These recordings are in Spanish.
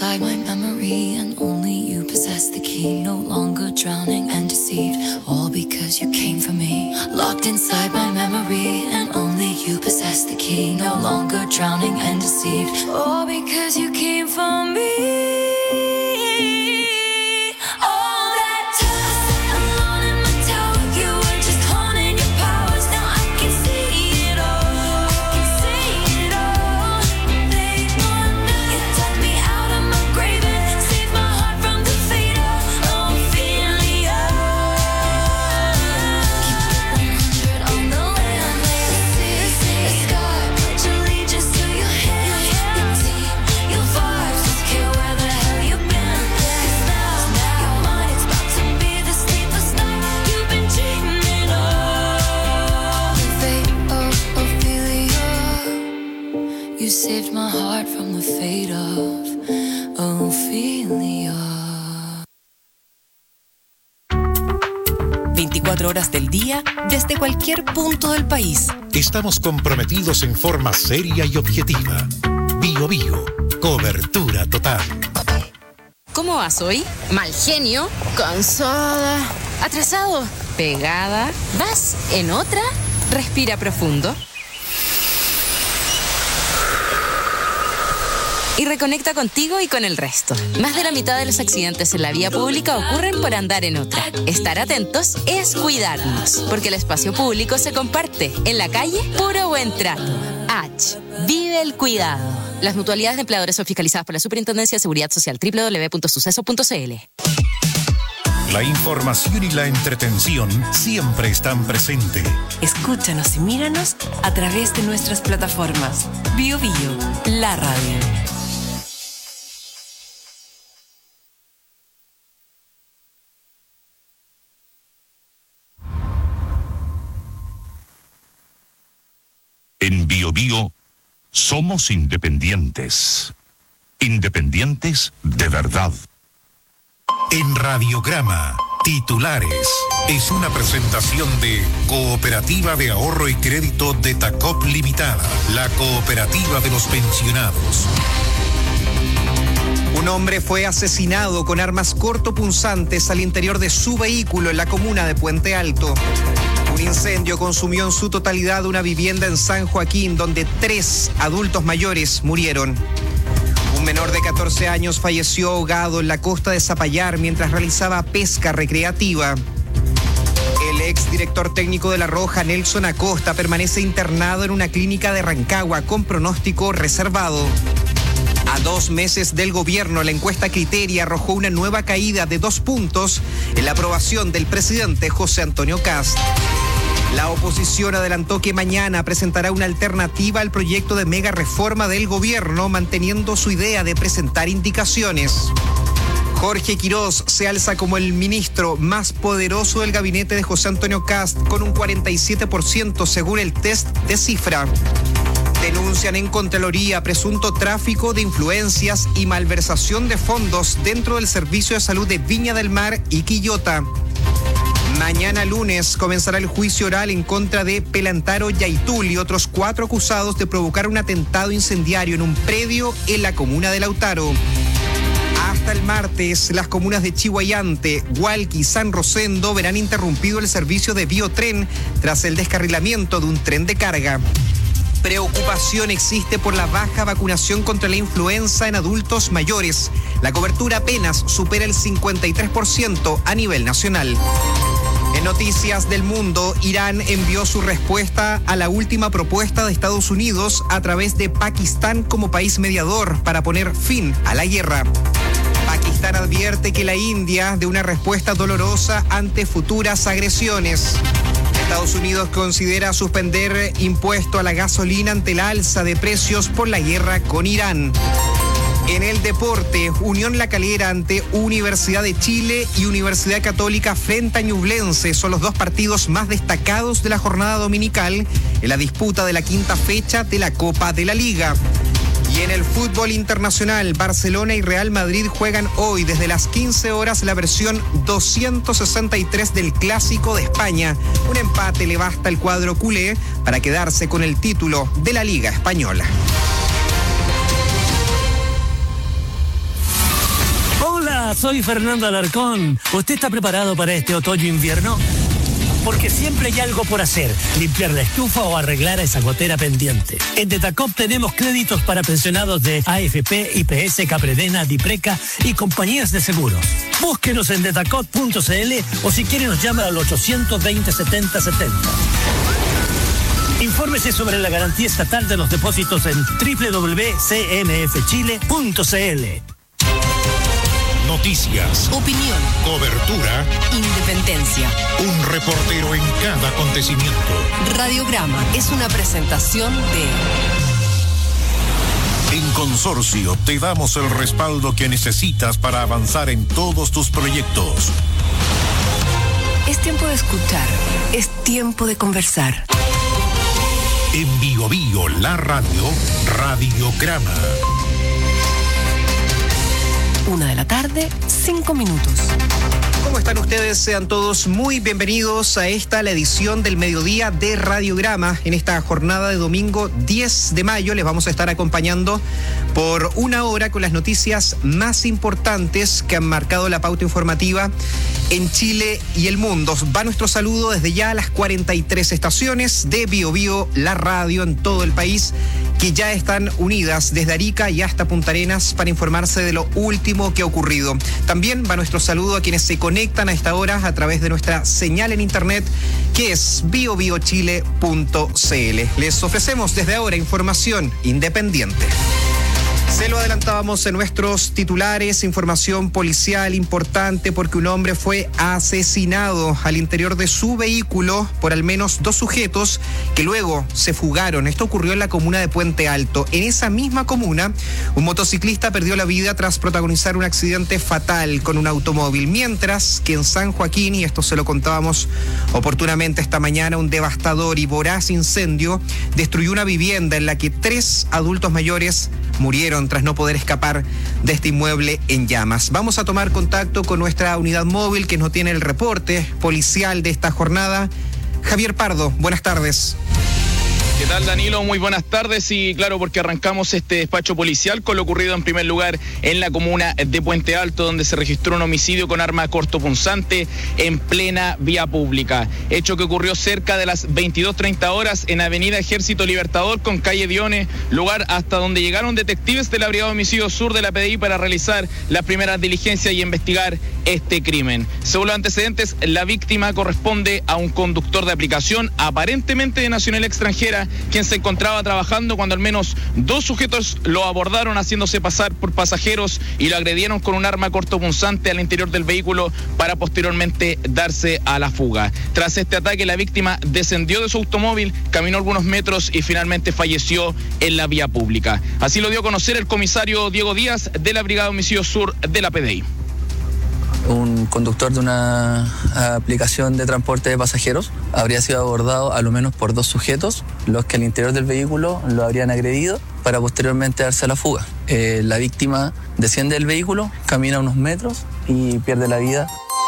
inside my memory, and only you possess the key. No longer drowning and deceived, all because you came for me. Locked inside my memory, and only you possess the key. No longer drowning and deceived, all because you came for me. You saved my heart from the fate of Ophelia. 24 horas del día, desde cualquier punto del país. Estamos comprometidos en forma seria y objetiva. Bio Bio, cobertura total. ¿Cómo vas hoy? Mal genio, cansada, atrasado, pegada. ¿Vas en otra? Respira profundo. Y reconecta contigo y con el resto. Más de la mitad de los accidentes en la vía pública ocurren por andar en otra. Estar atentos es cuidarnos, porque el espacio público se comparte. En la calle, puro buen trato. H. Vive el cuidado. Las mutualidades de empleadores son fiscalizadas por la Superintendencia de Seguridad Social. www.suceso.cl. La información y la entretención siempre están presentes. Escúchanos y míranos a través de nuestras plataformas. Bio Bio, la radio. En Bio Bio somos independientes. Independientes de verdad. En Radiograma, titulares. Es una presentación de Cooperativa de Ahorro y Crédito de Tacop Limitada, la cooperativa de los pensionados. Un hombre fue asesinado con armas cortopunzantes al interior de su vehículo en la comuna de Puente Alto. Un incendio consumió en su totalidad una vivienda en San Joaquín, donde 3 adultos mayores murieron. Un menor de 14 años falleció ahogado en la costa de Zapallar mientras realizaba pesca recreativa. El exdirector técnico de La Roja, Nelson Acosta, permanece internado en una clínica de Rancagua con pronóstico reservado. A 2 meses del gobierno, la encuesta Criteria arrojó una nueva caída de 2 puntos en la aprobación del presidente José Antonio Kast. La oposición adelantó que mañana presentará una alternativa al proyecto de mega reforma del gobierno, manteniendo su idea de presentar indicaciones. Jorge Quirós se alza como el ministro más poderoso del gabinete de José Antonio Kast, con un 47% según el test de cifra. Denuncian en Contraloría presunto tráfico de influencias y malversación de fondos dentro del Servicio de Salud de Viña del Mar y Quillota. Mañana lunes comenzará el juicio oral en contra de Pelantaro Yaitul y otros 4 acusados de provocar un atentado incendiario en un predio en la comuna de Lautaro. Hasta el martes, las comunas de Chihuayante, Hualqui y San Rosendo verán interrumpido el servicio de biotren tras el descarrilamiento de un tren de carga. Preocupación existe por la baja vacunación contra la influenza en adultos mayores. La cobertura apenas supera el 53% a nivel nacional. En noticias del mundo, Irán envió su respuesta a la última propuesta de Estados Unidos a través de Pakistán como país mediador para poner fin a la guerra. Pakistán advierte que la India de una respuesta dolorosa ante futuras agresiones. Estados Unidos considera suspender impuesto a la gasolina ante la alza de precios por la guerra con Irán. En el deporte, Unión La Calera ante Universidad de Chile y Universidad Católica frente a Ñublense son los 2 partidos más destacados de la jornada dominical en la disputa de la 5ª fecha de la Copa de la Liga. Y en el fútbol internacional, Barcelona y Real Madrid juegan hoy desde las 15 horas la versión 263 del Clásico de España. Un empate le basta al cuadro culé para quedarse con el título de la Liga Española. Hola, soy Fernando Alarcón. ¿Usted está preparado para este otoño-invierno? Porque siempre hay algo por hacer, limpiar la estufa o arreglar esa gotera pendiente. En Detacop tenemos créditos para pensionados de AFP, IPS, Capredena, Dipreca y compañías de seguros. Búsquenos en detacop.cl o si quiere nos llama al 820-7070. Infórmese sobre la garantía estatal de los depósitos en www.cmfchile.cl. Noticias, Opinión, cobertura, independencia. un reportero en cada acontecimiento. Radiograma es una presentación de... En Consorcio te damos el respaldo que necesitas para avanzar en todos tus proyectos. Es tiempo de escuchar, es tiempo de conversar. En Bio Bio, la radio, Radiograma. 1:00 p.m, 5 minutos. ¿Cómo están ustedes? Sean todos muy bienvenidos a la edición del mediodía de Radiograma. En esta jornada de domingo 10 de mayo les vamos a estar acompañando por 1 hora con las noticias más importantes que han marcado la pauta informativa en Chile y el mundo. Va nuestro saludo desde ya a las 43 estaciones de Bio Bio, la radio en todo el país, que ya están unidas desde Arica y hasta Punta Arenas para informarse de lo último que ha ocurrido. También va nuestro saludo a quienes se conectan a esta hora a través de nuestra señal en internet, que es biobiochile.cl. Les ofrecemos desde ahora información independiente. Se lo adelantábamos en nuestros titulares, información policial importante porque un hombre fue asesinado al interior de su vehículo por al menos 2 sujetos que luego se fugaron. Esto ocurrió en la comuna de Puente Alto. En esa misma comuna, un motociclista perdió la vida tras protagonizar un accidente fatal con un automóvil, mientras que en San Joaquín, y esto se lo contábamos oportunamente esta mañana, un devastador y voraz incendio destruyó una vivienda en la que 3 adultos mayores murieron tras no poder escapar de este inmueble en llamas. Vamos a tomar contacto con nuestra unidad móvil que nos tiene el reporte policial de esta jornada. Javier Pardo, buenas tardes. ¿Qué tal, Danilo? Muy buenas tardes y claro, porque arrancamos este despacho policial con lo ocurrido en primer lugar en la comuna de Puente Alto, donde se registró un homicidio con arma cortopunzante en plena vía pública. Hecho que ocurrió cerca de las 22:30 horas en Avenida Ejército Libertador con calle Dione, lugar hasta donde llegaron detectives de la Brigada de Homicidios Sur de la PDI para realizar las primeras diligencias y investigar este crimen. Según los antecedentes, la víctima corresponde a un conductor de aplicación aparentemente de nacionalidad extranjera, quien se encontraba trabajando cuando al menos 2 sujetos lo abordaron haciéndose pasar por pasajeros y lo agredieron con un arma cortopunzante al interior del vehículo para posteriormente darse a la fuga. Tras este ataque, la víctima descendió de su automóvil, caminó algunos metros y finalmente falleció en la vía pública. Así lo dio a conocer el comisario Diego Díaz de la Brigada de Homicidios Sur de la PDI. Un conductor de una aplicación de transporte de pasajeros habría sido abordado a lo menos por 2 sujetos, los que al interior del vehículo lo habrían agredido para posteriormente darse a la fuga. La víctima desciende del vehículo, camina unos metros y pierde la vida.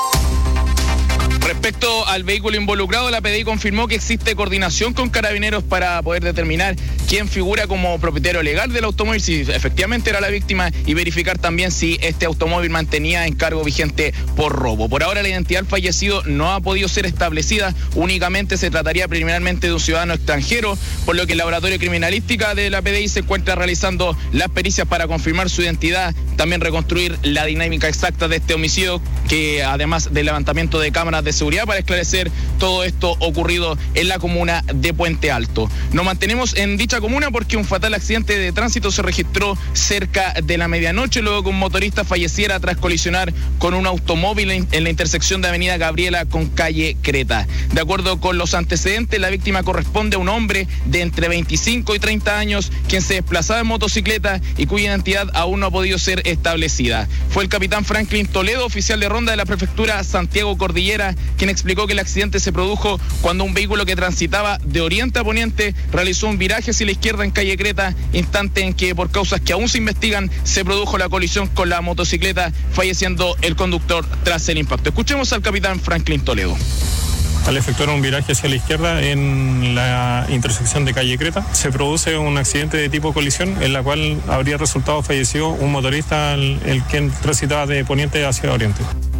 Respecto al vehículo involucrado, la PDI confirmó que existe coordinación con Carabineros para poder determinar quién figura como propietario legal del automóvil, si efectivamente era la víctima, y verificar también si este automóvil mantenía encargo vigente por robo. Por ahora la identidad del fallecido no ha podido ser establecida, únicamente se trataría preliminarmente de un ciudadano extranjero, por lo que el laboratorio criminalística de la PDI se encuentra realizando las pericias para confirmar su identidad, también reconstruir la dinámica exacta de este homicidio, que además del levantamiento de cámaras de seguridad para esclarecer todo esto ocurrido en la comuna de Puente Alto. Nos mantenemos en dicha comuna porque un fatal accidente de tránsito se registró cerca de la medianoche, luego que un motorista falleciera tras colisionar con un automóvil en la intersección de Avenida Gabriela con calle Creta. De acuerdo con los antecedentes, la víctima corresponde a un hombre de entre 25 y 30 años quien se desplazaba en motocicleta y cuya identidad aún no ha podido ser establecida. Fue el capitán Franklin Toledo, oficial de ronda de la prefectura Santiago Cordillera, quien explicó que el accidente se produjo cuando un vehículo que transitaba de oriente a poniente realizó un viraje hacia la izquierda en calle Creta, instante en que por causas que aún se investigan se produjo la colisión con la motocicleta, falleciendo el conductor tras el impacto. Escuchemos al capitán Franklin Toledo. Al efectuar un viraje hacia la izquierda en la intersección de calle Creta, se produce un accidente de tipo colisión en la cual habría resultado fallecido un motorista, el quien transitaba de poniente hacia oriente.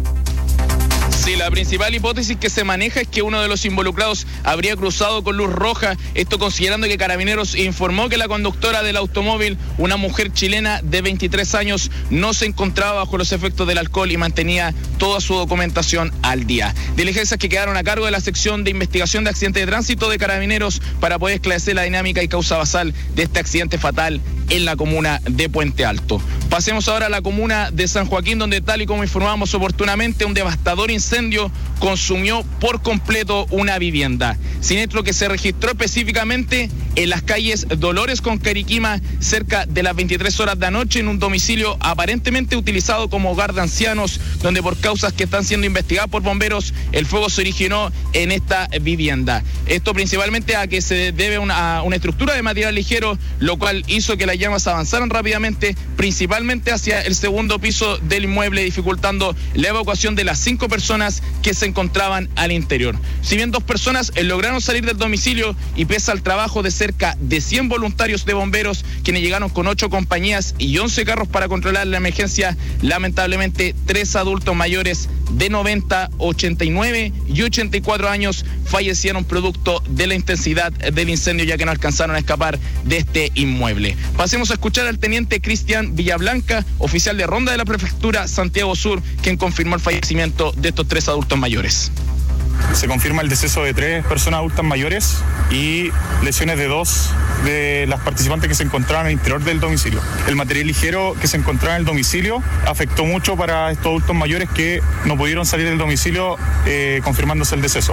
Sí, la principal hipótesis que se maneja es que uno de los involucrados habría cruzado con luz roja, esto considerando que Carabineros informó que la conductora del automóvil, una mujer chilena de 23 años, no se encontraba bajo los efectos del alcohol y mantenía toda su documentación al día. Diligencias que quedaron a cargo de la sección de investigación de accidentes de tránsito de Carabineros para poder esclarecer la dinámica y causa basal de este accidente fatal en la comuna de Puente Alto. Pasemos ahora a la comuna de San Joaquín, donde, tal y como informábamos oportunamente, un devastador incendio consumió por completo una vivienda. Siniestro que se registró específicamente en las calles Dolores con Cariquima, cerca de las 23 horas de anoche, en un domicilio aparentemente utilizado como hogar de ancianos, donde por causas que están siendo investigadas por bomberos, el fuego se originó en esta vivienda. Esto principalmente a que se debe a una estructura de material ligero, lo cual hizo que las llamas avanzaran rápidamente, principalmente hacia el segundo piso del inmueble, dificultando la evacuación de las 5 personas que se encontraban al interior. Si bien 2 personas lograron salir del domicilio, y pese al trabajo de cerca de 100 voluntarios de bomberos, quienes llegaron con 8 compañías y 11 carros para controlar la emergencia, lamentablemente 3 adultos mayores de 90, 89 y 84 años fallecieron producto de la intensidad del incendio, ya que no alcanzaron a escapar de este inmueble. Pasemos a escuchar al teniente Cristian Villablanca, oficial de ronda de la prefectura Santiago Sur, quien confirmó el fallecimiento de estos 3 adultos mayores. Se confirma el deceso de 3 personas adultas mayores y lesiones de 2 de las participantes que se encontraban al interior del domicilio. El material ligero que se encontraba en el domicilio afectó mucho para estos adultos mayores que no pudieron salir del domicilio, confirmándose el deceso.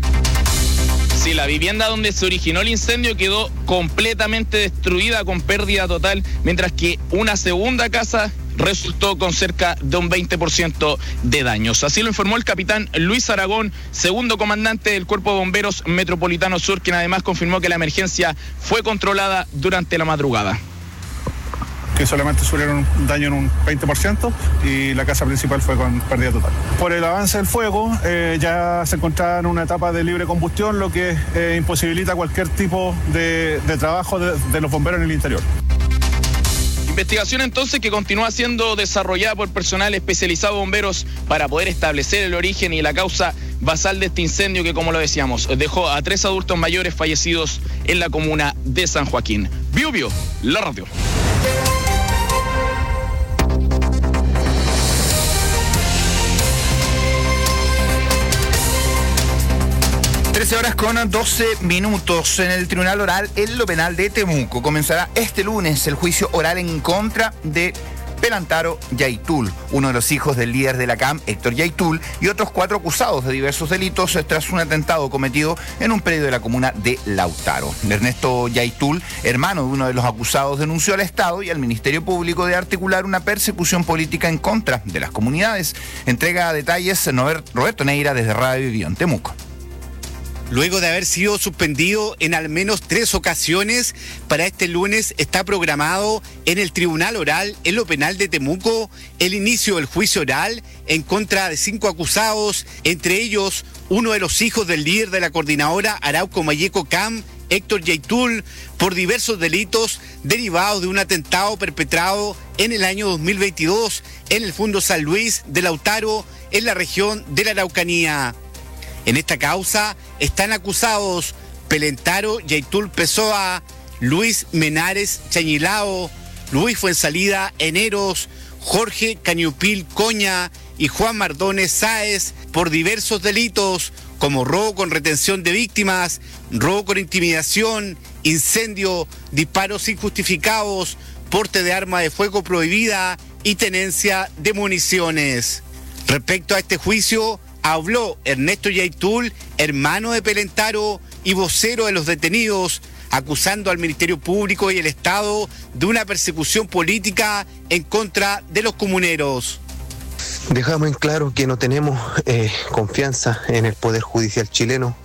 Sí, la vivienda donde se originó el incendio quedó completamente destruida, con pérdida total, mientras que una segunda casa resultó con cerca de un 20% de daños. Así lo informó el capitán Luis Aragón, segundo comandante del Cuerpo de Bomberos Metropolitano Sur, quien además confirmó que la emergencia fue controlada durante la madrugada. Que solamente sufrieron un daño en un 20% y la casa principal fue con pérdida total. Por el avance del fuego, ya se encontraba en una etapa de libre combustión, lo que imposibilita cualquier tipo de trabajo de los bomberos en el interior. Investigación entonces que continúa siendo desarrollada por personal especializado de bomberos para poder establecer el origen y la causa basal de este incendio que, como lo decíamos, dejó a 3 adultos mayores fallecidos en la comuna de San Joaquín. Biobio, la radio. Horas con 12 minutos. En el Tribunal Oral en lo Penal de Temuco comenzará este lunes el juicio oral en contra de Pelantaro Yaitul, uno de los hijos del líder de la CAM, Héctor Yaitul, y otros 4 acusados de diversos delitos tras un atentado cometido en un predio de la comuna de Lautaro. Ernesto Yaitul, hermano de uno de los acusados, denunció al Estado y al Ministerio Público de articular una persecución política en contra de las comunidades. Entrega detalles Roberto Neira desde Radio Vivió en Temuco. Luego de haber sido suspendido en al menos 3 ocasiones, para este lunes está programado en el Tribunal Oral en lo Penal de Temuco el inicio del juicio oral en contra de 5 acusados, entre ellos uno de los hijos del líder de la coordinadora Arauco Mayeco CAM, Héctor Yaitul, por diversos delitos derivados de un atentado perpetrado en el año 2022 en el Fundo San Luis de Lautaro, en la región de la Araucanía. En esta causa están acusados Pelantaro Yaitul Pessoa, Luis Menares Chañilao, Luis Fuensalida Eneros, Jorge Cañupil Coña y Juan Mardones Sáez por diversos delitos como robo con retención de víctimas, robo con intimidación, incendio, disparos injustificados, porte de arma de fuego prohibida y tenencia de municiones. Respecto a este juicio, habló Ernesto Yaitul, hermano de Pelantaro y vocero de los detenidos, acusando al Ministerio Público y el Estado de una persecución política en contra de los comuneros. Dejamos en claro que no tenemos confianza en el Poder Judicial chileno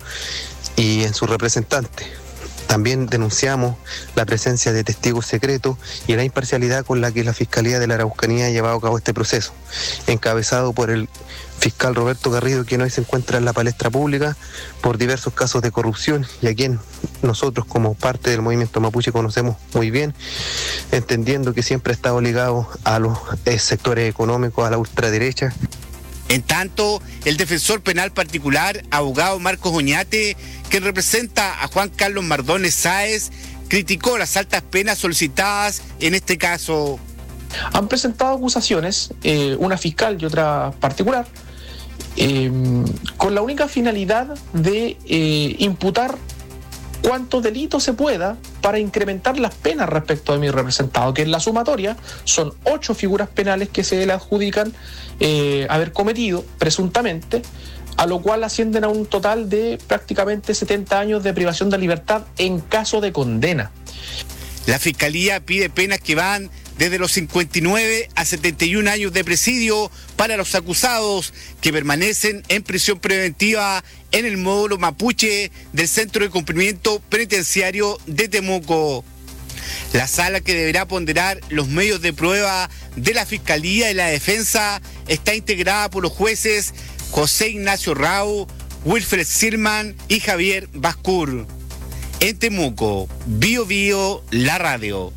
y en su representante. También denunciamos la presencia de testigos secretos y la imparcialidad con la que la Fiscalía de la Araucanía ha llevado a cabo este proceso, encabezado por el fiscal Roberto Garrido, quien hoy se encuentra en la palestra pública por diversos casos de corrupción y a quien nosotros como parte del movimiento mapuche conocemos muy bien, entendiendo que siempre ha estado ligado a los sectores económicos, a la ultraderecha. En tanto, el defensor penal particular, abogado Marcos Oñate, quien representa a Juan Carlos Mardones Sáez, criticó las altas penas solicitadas en este caso. Han presentado acusaciones, una fiscal y otra particular, con la única finalidad de imputar cuántos delitos se pueda para incrementar las penas respecto de mi representado, que en la sumatoria son 8 figuras penales que se le adjudican haber cometido presuntamente, a lo cual ascienden a un total de prácticamente 70 años de privación de libertad en caso de condena. La Fiscalía pide penas que van desde los 59 a 71 años de presidio para los acusados que permanecen en prisión preventiva en el módulo mapuche del Centro de Cumplimiento Penitenciario de Temuco. La sala que deberá ponderar los medios de prueba de la Fiscalía y la Defensa está integrada por los jueces José Ignacio Rau, Wilfred Sirman y Javier Bascur. En Temuco, Bio Bio, la radio.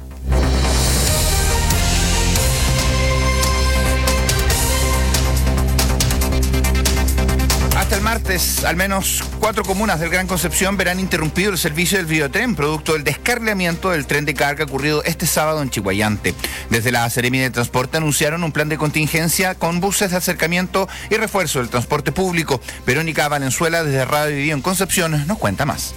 Hasta el martes, al menos 4 comunas del Gran Concepción verán interrumpido el servicio del Biotren, producto del descarrilamiento del tren de carga ocurrido este sábado en Chihuayante. Desde la Seremi de Transporte anunciaron un plan de contingencia con buses de acercamiento y refuerzo del transporte público. Verónica Valenzuela, desde Radio Bio en Concepción, nos cuenta más.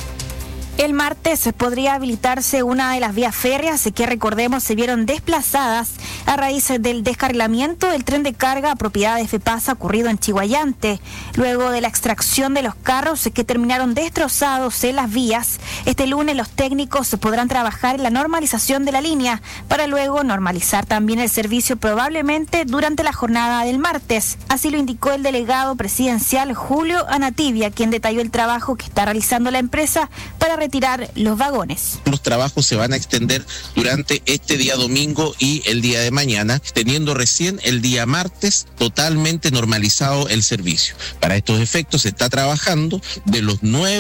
El martes podría habilitarse una de las vías férreas que, recordemos, se vieron desplazadas a raíz del descarrilamiento del tren de carga propiedad de FEPASA ocurrido en Chihuayante. Luego de la extracción de los carros que terminaron destrozados en las vías, este lunes los técnicos podrán trabajar en la normalización de la línea para luego normalizar también el servicio probablemente durante la jornada del martes. Así lo indicó el delegado presidencial Julio Anativia, quien detalló el trabajo que está realizando la empresa para retirar los vagones. Los trabajos se van a extender durante este día domingo y el día de mañana, teniendo recién el día martes totalmente normalizado el servicio. Para estos efectos se está trabajando de los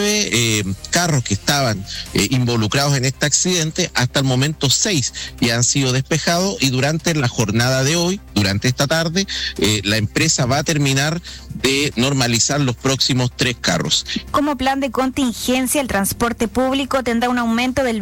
9 carros que estaban involucrados en este accidente, hasta el momento 6 ya han sido despejados y durante la jornada de hoy, durante esta tarde, la empresa va a terminar de normalizar los próximos 3 carros. Como plan de contingencia, el transporte público tendrá un aumento del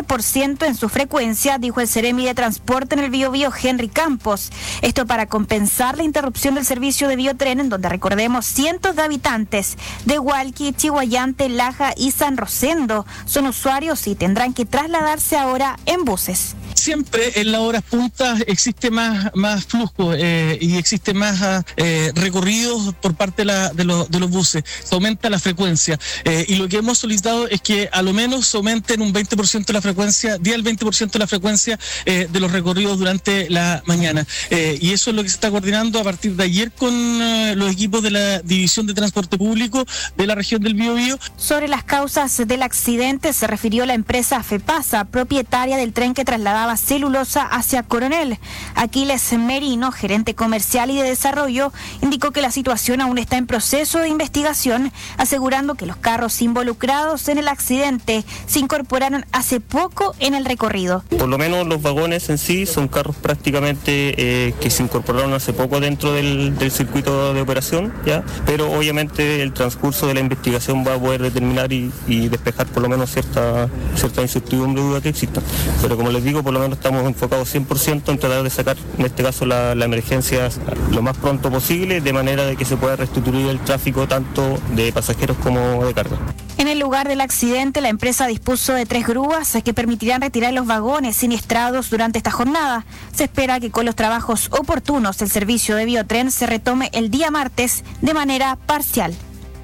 20% en su frecuencia, dijo el Seremi de Transporte en el Bio Bio, Henry Campos. Esto para compensar la interrupción del servicio de Biotren, en donde, recordemos, cientos de habitantes de Hualqui, Chihuayante, Laja y San Rosendo son usuarios y tendrán que trasladarse ahora en buses. Siempre en las horas puntas existe más flujo y existe más recorridos por parte de los buses. Se aumenta la frecuencia y lo que hemos solicitado es que a lo menos se aumenten un 20% la frecuencia, 10 al 20% de la frecuencia de los recorridos durante la mañana. Y eso es lo que se está coordinando a partir de ayer con los equipos de la División de Transporte Público de la región del Bio Bio. Sobre las causas del accidente se refirió la empresa FEPASA, propietaria del tren que trasladaba celulosa hacia Coronel. Aquiles Merino, gerente comercial y de desarrollo, indicó que la situación aún está en proceso de investigación, asegurando que los carros involucrados en el accidente se incorporaron hace poco en el recorrido. Por lo menos los vagones en sí son carros prácticamente que se incorporaron hace poco dentro del circuito de operación, ¿ya? Pero obviamente el transcurso de la investigación va a poder determinar y despejar por lo menos cierta incertidumbre o duda que exista. Pero como les digo, por lo menos estamos enfocados 100% en tratar de sacar, en este caso, la emergencia lo más pronto posible, de manera de que se pueda restituir el tráfico tanto de pasajeros como de carga. En el lugar del accidente, la empresa dispuso de 3 grúas que permitirán retirar los vagones siniestrados durante esta jornada. Se espera que con los trabajos oportunos el servicio de Biotren se retome el día martes de manera parcial.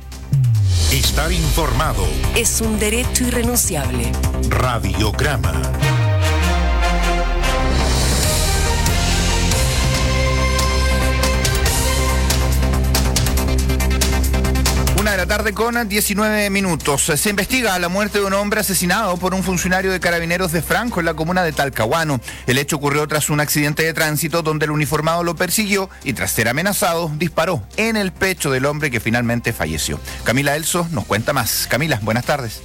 Estar informado es un derecho irrenunciable. Radiograma. de la tarde con 19 minutos. Se investiga la muerte de un hombre asesinado por un funcionario de Carabineros de Franco en la comuna de Talcahuano. El hecho ocurrió tras un accidente de tránsito donde el uniformado lo persiguió y tras ser amenazado disparó en el pecho del hombre que finalmente falleció. Camila Elso nos cuenta más. Camila, buenas tardes.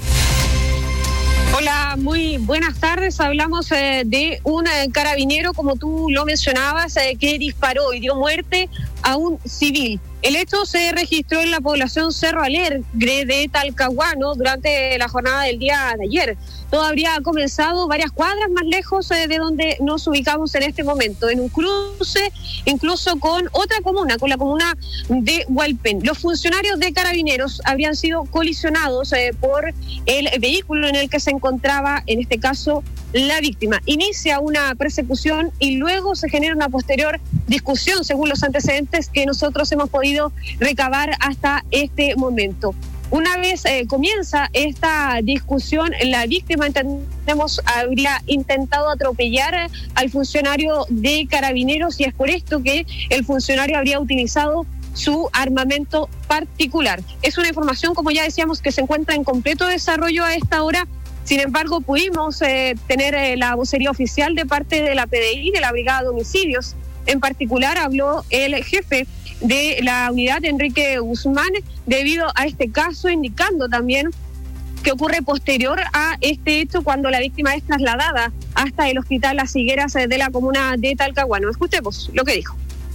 Hola, muy buenas tardes. Hablamos de un carabinero, como tú lo mencionabas, que disparó y dio muerte a un civil. El hecho se registró en la población Cerro Alegre de Talcahuano durante la jornada del día de ayer. Todo habría comenzado varias cuadras más lejos de donde nos ubicamos en este momento, en un cruce incluso con otra comuna, con la comuna de Hualpén. Los funcionarios de Carabineros habrían sido colisionados por el vehículo en el que se encontraba, en este caso, la víctima. Inicia una persecución y luego se genera una posterior discusión, según los antecedentes que nosotros hemos podido recabar hasta este momento. Una vez comienza esta discusión, la víctima, entendemos, habría intentado atropellar al funcionario de Carabineros y es por esto que el funcionario habría utilizado su armamento particular. Es una información, como ya decíamos, que se encuentra en completo desarrollo a esta hora. Sin embargo, pudimos tener la vocería oficial de parte de la PDI, de la Brigada de Homicidios. En particular, habló el jefe de la unidad, Enrique Guzmán, debido a este caso, indicando también que ocurre posterior a este hecho cuando la víctima es trasladada hasta el hospital Las Higueras de la comuna de Talcahuano. Escuchemos lo que dijo.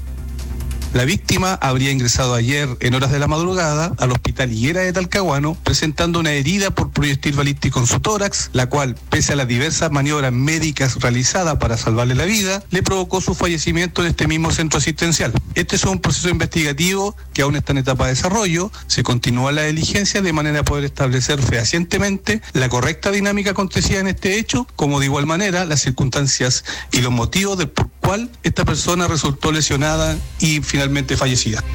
La víctima habría ingresado ayer en horas de la madrugada al hospital Higuera de Talcahuano presentando una herida por proyectil balístico en su tórax, la cual, pese a las diversas maniobras médicas realizadas para salvarle la vida, le provocó su fallecimiento en este mismo centro asistencial. Este es un proceso investigativo que aún está en etapa de desarrollo. Se continúa la diligencia de manera a poder establecer fehacientemente la correcta dinámica acontecida en este hecho, como de igual manera las circunstancias y los motivos del por cual esta persona resultó lesionada y finalmente fallecida.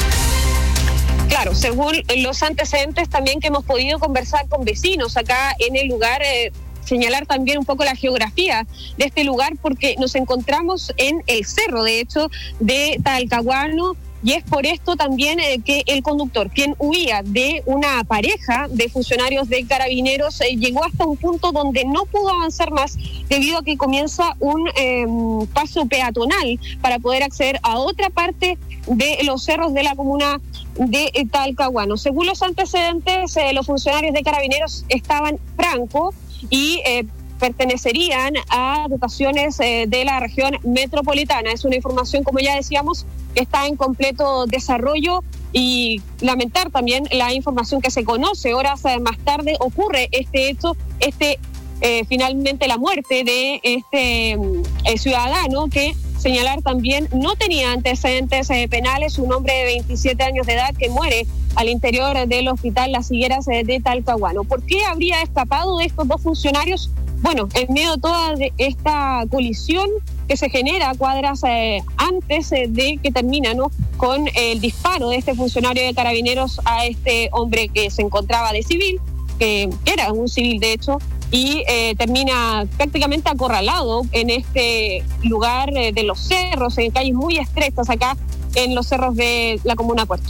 Claro, según los antecedentes también que hemos podido conversar con vecinos acá en el lugar, señalar también un poco la geografía de este lugar, porque nos encontramos en el cerro, de hecho, de Talcahuano, y es por esto también que el conductor, quien huía de una pareja de funcionarios de Carabineros, llegó hasta un punto donde no pudo avanzar más debido a que comienza un paso peatonal para poder acceder a otra parte de los cerros de la comuna de Talcahuano. Según los antecedentes, los funcionarios de Carabineros estaban franco y pertenecerían a dotaciones de la región metropolitana. Es una información, como ya decíamos, que está en completo desarrollo y lamentar también la información que se conoce. Horas más tarde ocurre este hecho, finalmente la muerte de este ciudadano que, señalar también, no tenía antecedentes penales, un hombre de 27 años de edad que muere al interior del hospital Las Higueras de Talcahuano. ¿Por qué habría escapado de estos dos funcionarios? Bueno, en medio de toda esta colisión que se genera cuadras antes de que termina, ¿no?, con el disparo de este funcionario de Carabineros a este hombre que se encontraba de civil, que era un civil de hecho, y termina prácticamente acorralado en este lugar de los cerros, en calles muy estrechas acá en los cerros de la comuna Puerto.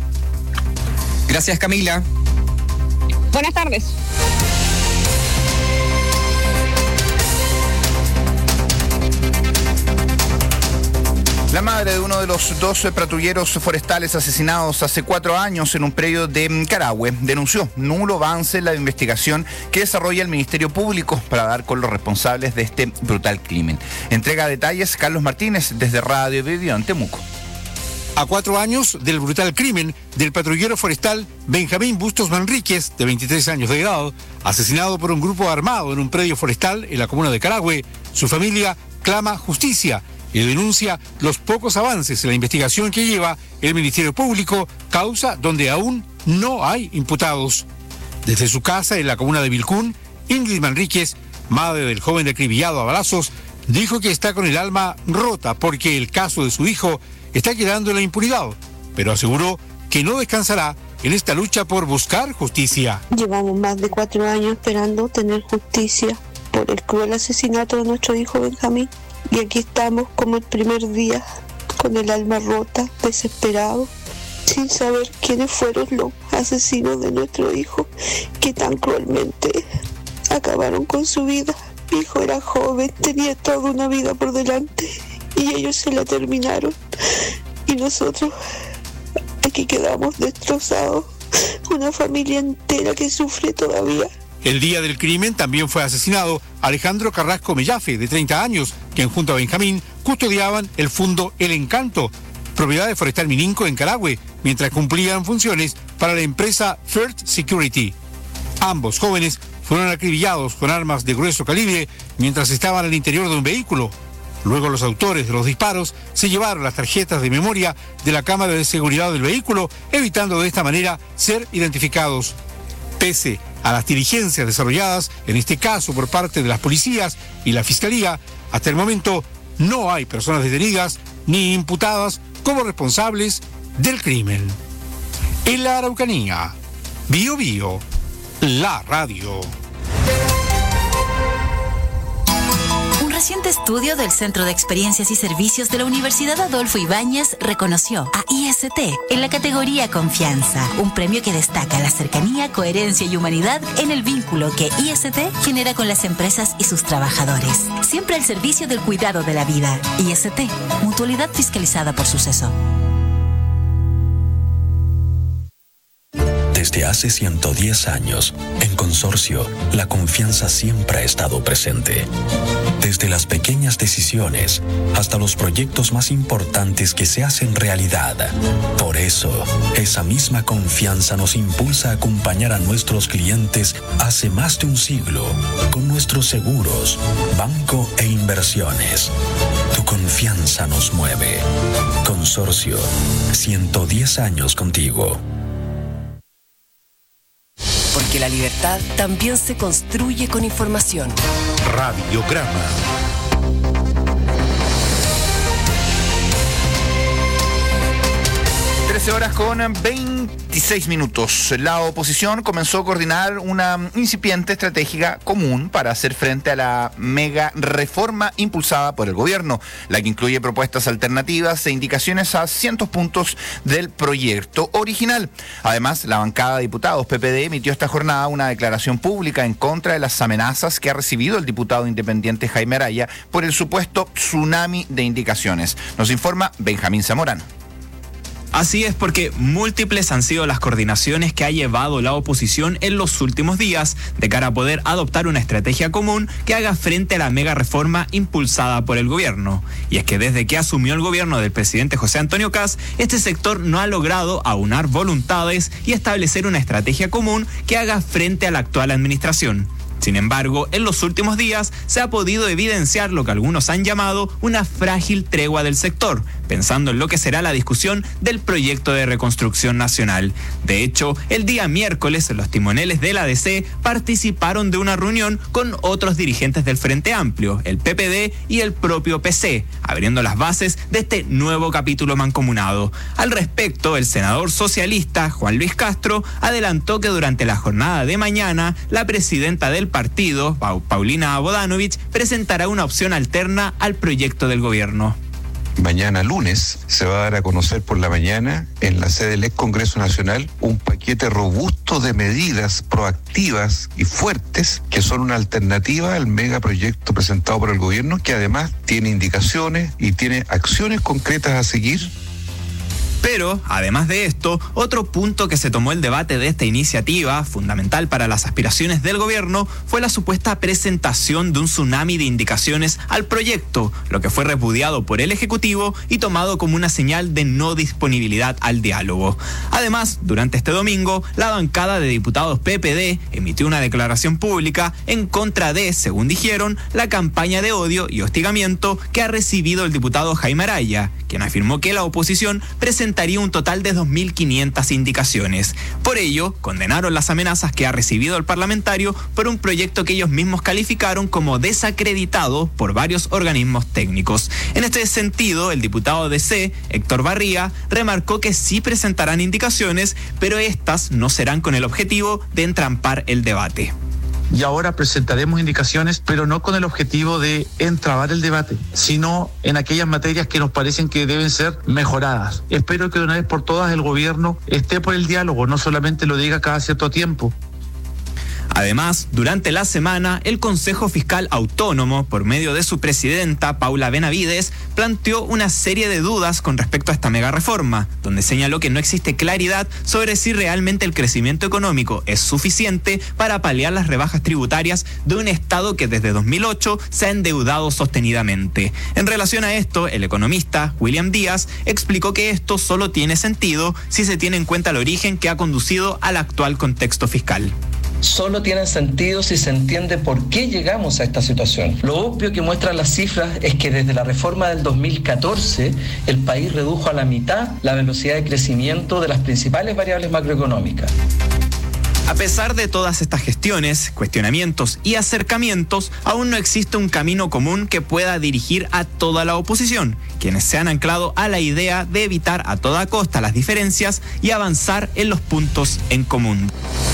Gracias, Camila. Buenas tardes. La madre de uno de los 12 patrulleros forestales asesinados hace 4 años en un predio de Carahue denunció nulo avance en la investigación que desarrolla el Ministerio Público para dar con los responsables de este brutal crimen. Entrega detalles Carlos Martínez desde Radio Vivió en Temuco. A 4 años del brutal crimen del patrullero forestal Benjamín Bustos Manríquez, de 23 años de edad, asesinado por un grupo armado en un predio forestal en la comuna de Carahue, su familia clama justicia y denuncia los pocos avances en la investigación que lleva el Ministerio Público, causa donde aún no hay imputados. Desde su casa en la comuna de Vilcún, Ingrid Manríquez, madre del joven acribillado a balazos, dijo que está con el alma rota porque el caso de su hijo está quedando en la impunidad, pero aseguró que no descansará en esta lucha por buscar justicia. Llevamos más de 4 años esperando tener justicia por el cruel asesinato de nuestro hijo Benjamín. Y aquí estamos como el primer día, con el alma rota, desesperado, sin saber quiénes fueron los asesinos de nuestro hijo que tan cruelmente acabaron con su vida. Mi hijo era joven, tenía toda una vida por delante y ellos se la terminaron. Y nosotros aquí quedamos destrozados, una familia entera que sufre todavía. El día del crimen también fue asesinado Alejandro Carrasco Mellafe, de 30 años, quien junto a Benjamín custodiaban el fondo El Encanto, propiedad de Forestal Mininco en Carahue, mientras cumplían funciones para la empresa First Security. Ambos jóvenes fueron acribillados con armas de grueso calibre mientras estaban al interior de un vehículo. Luego los autores de los disparos se llevaron las tarjetas de memoria de la cámara de seguridad del vehículo, evitando de esta manera ser identificados. Pese a las diligencias desarrolladas, en este caso por parte de las policías y la Fiscalía, hasta el momento no hay personas detenidas ni imputadas como responsables del crimen. En la Araucanía, Bío Bío, la radio. Un reciente estudio del Centro de Experiencias y Servicios de la Universidad Adolfo Ibáñez reconoció a IST en la categoría Confianza, un premio que destaca la cercanía, coherencia y humanidad en el vínculo que IST genera con las empresas y sus trabajadores. Siempre al servicio del cuidado de la vida. IST, mutualidad fiscalizada por Suceso. Desde hace 110 años, en Consorcio, la confianza siempre ha estado presente. Desde las pequeñas decisiones hasta los proyectos más importantes que se hacen realidad. Por eso, esa misma confianza nos impulsa a acompañar a nuestros clientes hace más de un siglo con nuestros seguros, banco e inversiones. Tu confianza nos mueve. Consorcio, 110 años contigo. Porque la libertad también se construye con información. Radiograma. Horas con 26 minutos. La oposición comenzó a coordinar una incipiente estrategia común para hacer frente a la mega reforma impulsada por el gobierno, la que incluye propuestas alternativas e indicaciones a cientos puntos del proyecto original. Además, la bancada de diputados PPD emitió esta jornada una declaración pública en contra de las amenazas que ha recibido el diputado independiente Jaime Araya por el supuesto tsunami de indicaciones. Nos informa Benjamín Zamorano. Así es, porque múltiples han sido las coordinaciones que ha llevado la oposición en los últimos días de cara a poder adoptar una estrategia común que haga frente a la mega reforma impulsada por el gobierno. Y es que desde que asumió el gobierno del presidente José Antonio Kast, este sector no ha logrado aunar voluntades y establecer una estrategia común que haga frente a la actual administración. Sin embargo, en los últimos días se ha podido evidenciar lo que algunos han llamado una frágil tregua del sector, pensando en lo que será la discusión del proyecto de reconstrucción nacional. De hecho, el día miércoles, los timoneles de la DC participaron de una reunión con otros dirigentes del Frente Amplio, el PPD y el propio PC, abriendo las bases de este nuevo capítulo mancomunado. Al respecto, el senador socialista Juan Luis Castro adelantó que durante la jornada de mañana, la presidenta del partido, Paulina Bodanovich, presentará una opción alterna al proyecto del gobierno. Mañana lunes se va a dar a conocer por la mañana en la sede del ex Congreso Nacional un paquete robusto de medidas proactivas y fuertes que son una alternativa al megaproyecto presentado por el gobierno, que además tiene indicaciones y tiene acciones concretas a seguir. Pero, además de esto, otro punto que se tomó el debate de esta iniciativa, fundamental para las aspiraciones del gobierno, fue la supuesta presentación de un tsunami de indicaciones al proyecto, lo que fue repudiado por el Ejecutivo y tomado como una señal de no disponibilidad al diálogo. Además, durante este domingo, la bancada de diputados PPD emitió una declaración pública en contra de, según dijeron, la campaña de odio y hostigamiento que ha recibido el diputado Jaime Araya, quien afirmó que la oposición presentaría un total de 2.500 indicaciones. Por ello, condenaron las amenazas que ha recibido el parlamentario por un proyecto que ellos mismos calificaron como desacreditado por varios organismos técnicos. En este sentido, el diputado de C, Héctor Barría, remarcó que sí presentarán indicaciones, pero estas no serán con el objetivo de entrampar el debate. y ahora presentaremos indicaciones, pero no con el objetivo de entrabar el debate, sino en aquellas materias que nos parecen que deben ser mejoradas. Espero que de una vez por todas el gobierno esté por el diálogo, no solamente lo diga cada cierto tiempo. Además, durante la semana, el Consejo Fiscal Autónomo, por medio de su presidenta, Paula Benavides, planteó una serie de dudas con respecto a esta mega reforma, donde señaló que no existe claridad sobre si realmente el crecimiento económico es suficiente para paliar las rebajas tributarias de un Estado que desde 2008 se ha endeudado sostenidamente. En relación a esto, el economista William Díaz explicó que esto solo tiene sentido si se tiene en cuenta el origen que ha conducido al actual contexto fiscal. Solo tienen sentido si se entiende por qué llegamos a esta situación. Lo obvio que muestran las cifras es que desde la reforma del 2014 el país redujo a la mitad la velocidad de crecimiento de las principales variables macroeconómicas. A pesar de todas estas gestiones, cuestionamientos y acercamientos, aún no existe un camino común que pueda dirigir a toda la oposición, quienes se han anclado a la idea de evitar a toda costa las diferencias y avanzar en los puntos en común.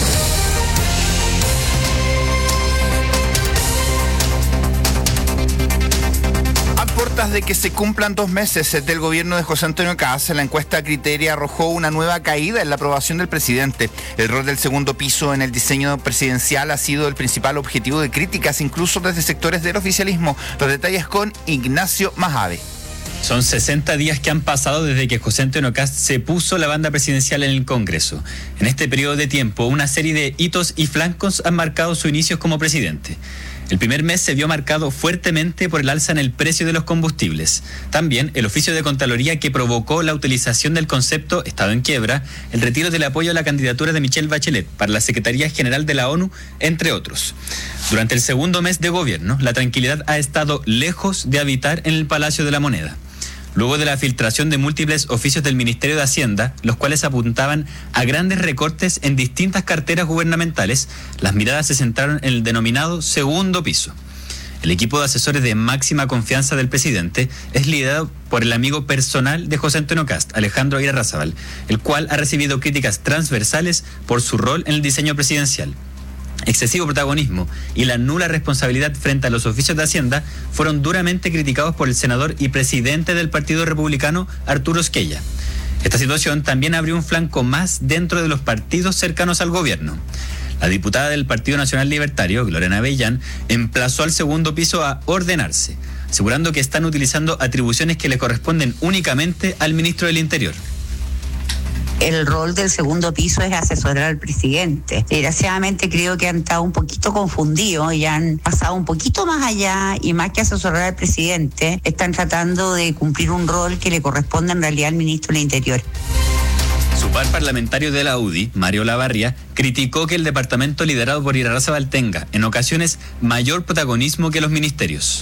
De que se cumplan 2 meses del gobierno de José Antonio Kast, la encuesta Criteria arrojó una nueva caída en la aprobación del presidente. El rol del segundo piso en el diseño presidencial ha sido el principal objetivo de críticas, incluso desde sectores del oficialismo. Los detalles con Ignacio Majave. Son 60 días que han pasado desde que José Antonio Kast se puso la banda presidencial en el Congreso. En este periodo de tiempo, una serie de hitos y flancos han marcado su inicio como presidente. El primer mes se vio marcado fuertemente por el alza en el precio de los combustibles. También el oficio de Contraloría que provocó la utilización del concepto Estado en quiebra, el retiro del apoyo a la candidatura de Michelle Bachelet para la Secretaría General de la ONU, entre otros. Durante el segundo mes de gobierno, la tranquilidad ha estado lejos de habitar en el Palacio de la Moneda. Luego de la filtración de múltiples oficios del Ministerio de Hacienda, los cuales apuntaban a grandes recortes en distintas carteras gubernamentales, las miradas se centraron en el denominado segundo piso. El equipo de asesores de máxima confianza del presidente es liderado por el amigo personal de José Antonio Kast, Alejandro Aguirre-Rázaval, el cual ha recibido críticas transversales por su rol en el diseño presidencial. Excesivo protagonismo y la nula responsabilidad frente a los oficios de Hacienda fueron duramente criticados por el senador y presidente del Partido Republicano, Arturo Esquella. Esta situación también abrió un flanco más dentro de los partidos cercanos al gobierno. La diputada del Partido Nacional Libertario, Gloria Avellán, emplazó al segundo piso a ordenarse, asegurando que están utilizando atribuciones que le corresponden únicamente al ministro del Interior. El rol del segundo piso es asesorar al presidente. Desgraciadamente creo que han estado un poquito confundidos y han pasado un poquito más allá y más que asesorar al presidente, están tratando de cumplir un rol que le corresponde en realidad al ministro del Interior. Su par parlamentario de la UDI, Mario Lavarría, criticó que el departamento liderado por Aguirre-Rázaval tenga, en ocasiones, mayor protagonismo que los ministerios.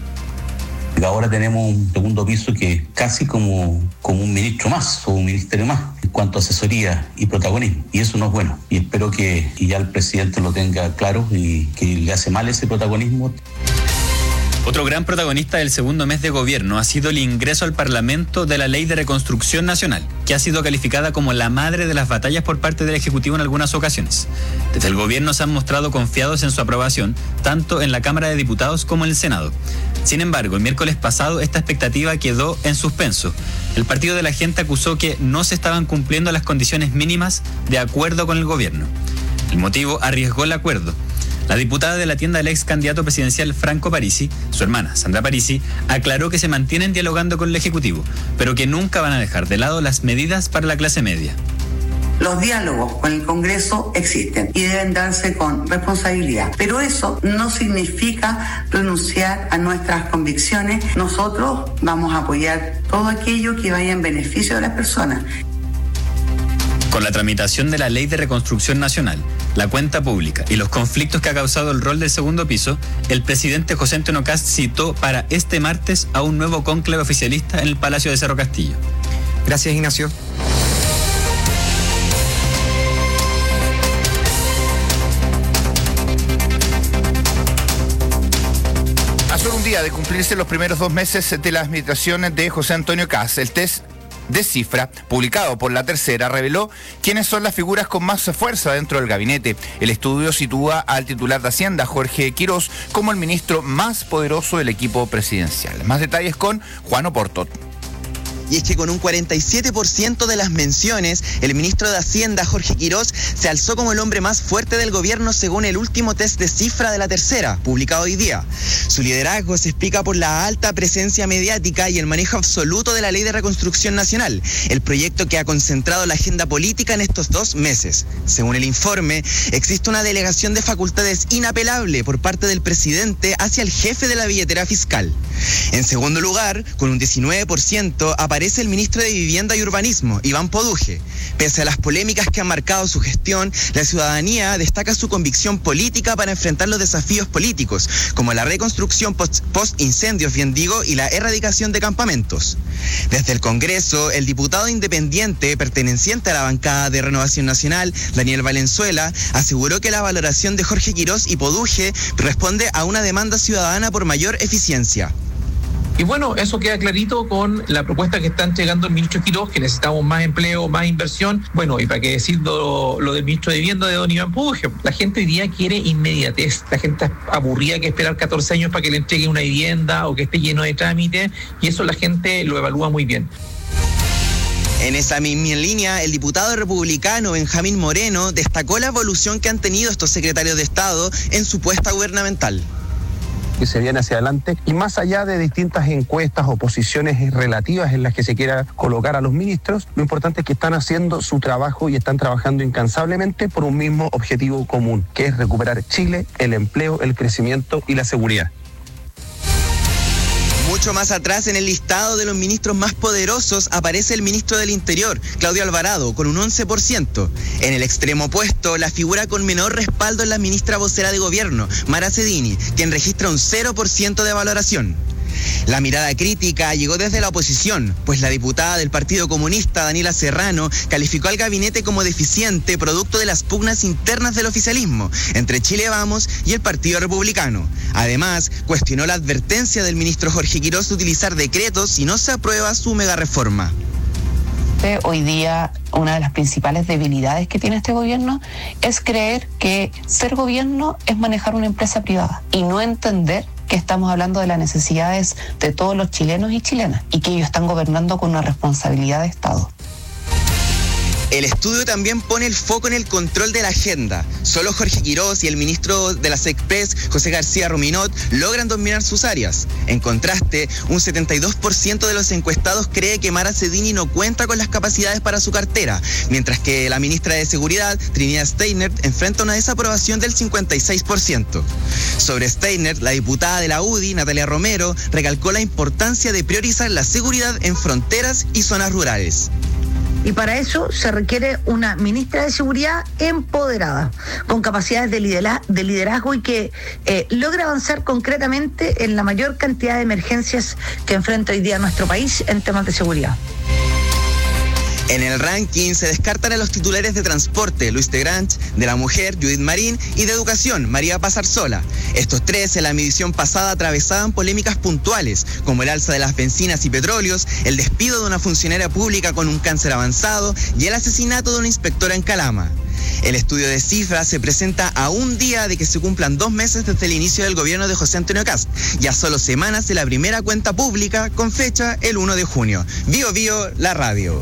Ahora tenemos un segundo piso que es casi como un ministro más o un ministerio más en cuanto a asesoría y protagonismo. Y eso no es bueno. Y espero que ya el presidente lo tenga claro y que le hace mal ese protagonismo. Otro gran protagonista del segundo mes de gobierno ha sido el ingreso al Parlamento de la Ley de Reconstrucción Nacional, que ha sido calificada como la madre de las batallas por parte del Ejecutivo en algunas ocasiones. Desde el gobierno se han mostrado confiados en su aprobación, tanto en la Cámara de Diputados como en el Senado. Sin embargo, el miércoles pasado esta expectativa quedó en suspenso. El Partido de la Gente acusó que no se estaban cumpliendo las condiciones mínimas de acuerdo con el gobierno. El motivo arriesgó el acuerdo. La diputada de la tienda del ex candidato presidencial Franco Parisi, su hermana Sandra Parisi, aclaró que se mantienen dialogando con el Ejecutivo, pero que nunca van a dejar de lado las medidas para la clase media. Los diálogos con el Congreso existen y deben darse con responsabilidad, pero eso no significa renunciar a nuestras convicciones. Nosotros vamos a apoyar todo aquello que vaya en beneficio de las personas. Con la tramitación de la Ley de Reconstrucción Nacional, la cuenta pública y los conflictos que ha causado el rol del segundo piso, el presidente José Antonio Kast citó para este martes a un nuevo cónclave oficialista en el Palacio de Cerro Castillo. Gracias, Ignacio. A solo un día de cumplirse los primeros 2 meses de la administración de José Antonio Kast, el test de Cifra, publicado por La Tercera, reveló quiénes son las figuras con más fuerza dentro del gabinete. El estudio sitúa al titular de Hacienda, Jorge Quirós, como el ministro más poderoso del equipo presidencial. Más detalles con Juan Oporto. Y es que con un 47% de las menciones, el ministro de Hacienda, Jorge Quirós, se alzó como el hombre más fuerte del gobierno según el último test de Cifra de La Tercera, publicado hoy día. Su liderazgo se explica por la alta presencia mediática y el manejo absoluto de la Ley de Reconstrucción Nacional, el proyecto que ha concentrado la agenda política en estos 2 meses. Según el informe, existe una delegación de facultades inapelable por parte del presidente hacia el jefe de la billetera fiscal. En segundo lugar, con un 19%, aparece el ministro de Vivienda y Urbanismo, Iván Poduje. Pese a las polémicas que han marcado su gestión, la ciudadanía destaca su convicción política para enfrentar los desafíos políticos, como la reconstrucción post-incendios, bien digo, y la erradicación de campamentos. Desde el Congreso, el diputado independiente perteneciente a la bancada de Renovación Nacional, Daniel Valenzuela, aseguró que la valoración de Jorge Quirós y Poduje responde a una demanda ciudadana por mayor eficiencia. Y bueno, eso queda clarito con la propuesta que está entregando el ministro Quirós, que necesitamos más empleo, más inversión. Bueno, y para qué decir lo del ministro de Vivienda, de don Iván Poduje. La gente hoy día quiere inmediatez. La gente está aburrida que esperar 14 años para que le entreguen una vivienda o que esté lleno de trámites, y eso la gente lo evalúa muy bien. En esa misma línea, el diputado republicano Benjamín Moreno destacó la evolución que han tenido estos secretarios de Estado en su puesta gubernamental. Que se viene hacia adelante, y más allá de distintas encuestas o posiciones relativas en las que se quiera colocar a los ministros, lo importante es que están haciendo su trabajo y están trabajando incansablemente por un mismo objetivo común, que es recuperar Chile, el empleo, el crecimiento y la seguridad. Mucho más atrás en el listado de los ministros más poderosos aparece el ministro del Interior, Claudio Alvarado, con un 11%. En el extremo opuesto, la figura con menor respaldo es la ministra vocera de gobierno, Mara Cedini, quien registra un 0% de valoración. La mirada crítica llegó desde la oposición, pues la diputada del Partido Comunista, Daniela Serrano, calificó al gabinete como deficiente producto de las pugnas internas del oficialismo entre Chile Vamos y el Partido Republicano. Además, cuestionó la advertencia del ministro Jorge Quirós de utilizar decretos si no se aprueba su megareforma. Hoy día una de las principales debilidades que tiene este gobierno es creer que ser gobierno es manejar una empresa privada y no entender que estamos hablando de las necesidades de todos los chilenos y chilenas y que ellos están gobernando con una responsabilidad de Estado. El estudio también pone el foco en el control de la agenda. Solo Jorge Quirós y el ministro de la SECPRES, José García Ruminot, logran dominar sus áreas. En contraste, un 72% de los encuestados cree que Mara Cedini no cuenta con las capacidades para su cartera, mientras que la ministra de Seguridad, Trinidad Steiner, enfrenta una desaprobación del 56%. Sobre Steiner, la diputada de la UDI, Natalia Romero, recalcó la importancia de priorizar la seguridad en fronteras y zonas rurales. Y para eso se requiere una ministra de Seguridad empoderada, con capacidades de liderazgo y que logre avanzar concretamente en la mayor cantidad de emergencias que enfrenta hoy día nuestro país en temas de seguridad. En el ranking se descartan a los titulares de transporte, Luis de Grange, de la mujer, Judith Marín, y de educación, María Pazarzola. Estos tres en la medición pasada atravesaban polémicas puntuales, como el alza de las bencinas y petróleos, el despido de una funcionaria pública con un cáncer avanzado y el asesinato de una inspectora en Calama. El estudio de Cifra se presenta a un día de que se cumplan 2 meses desde el inicio del gobierno de José Antonio Kast, y a solo semanas de la primera cuenta pública con fecha el 1 de junio. Bio Bio, la radio.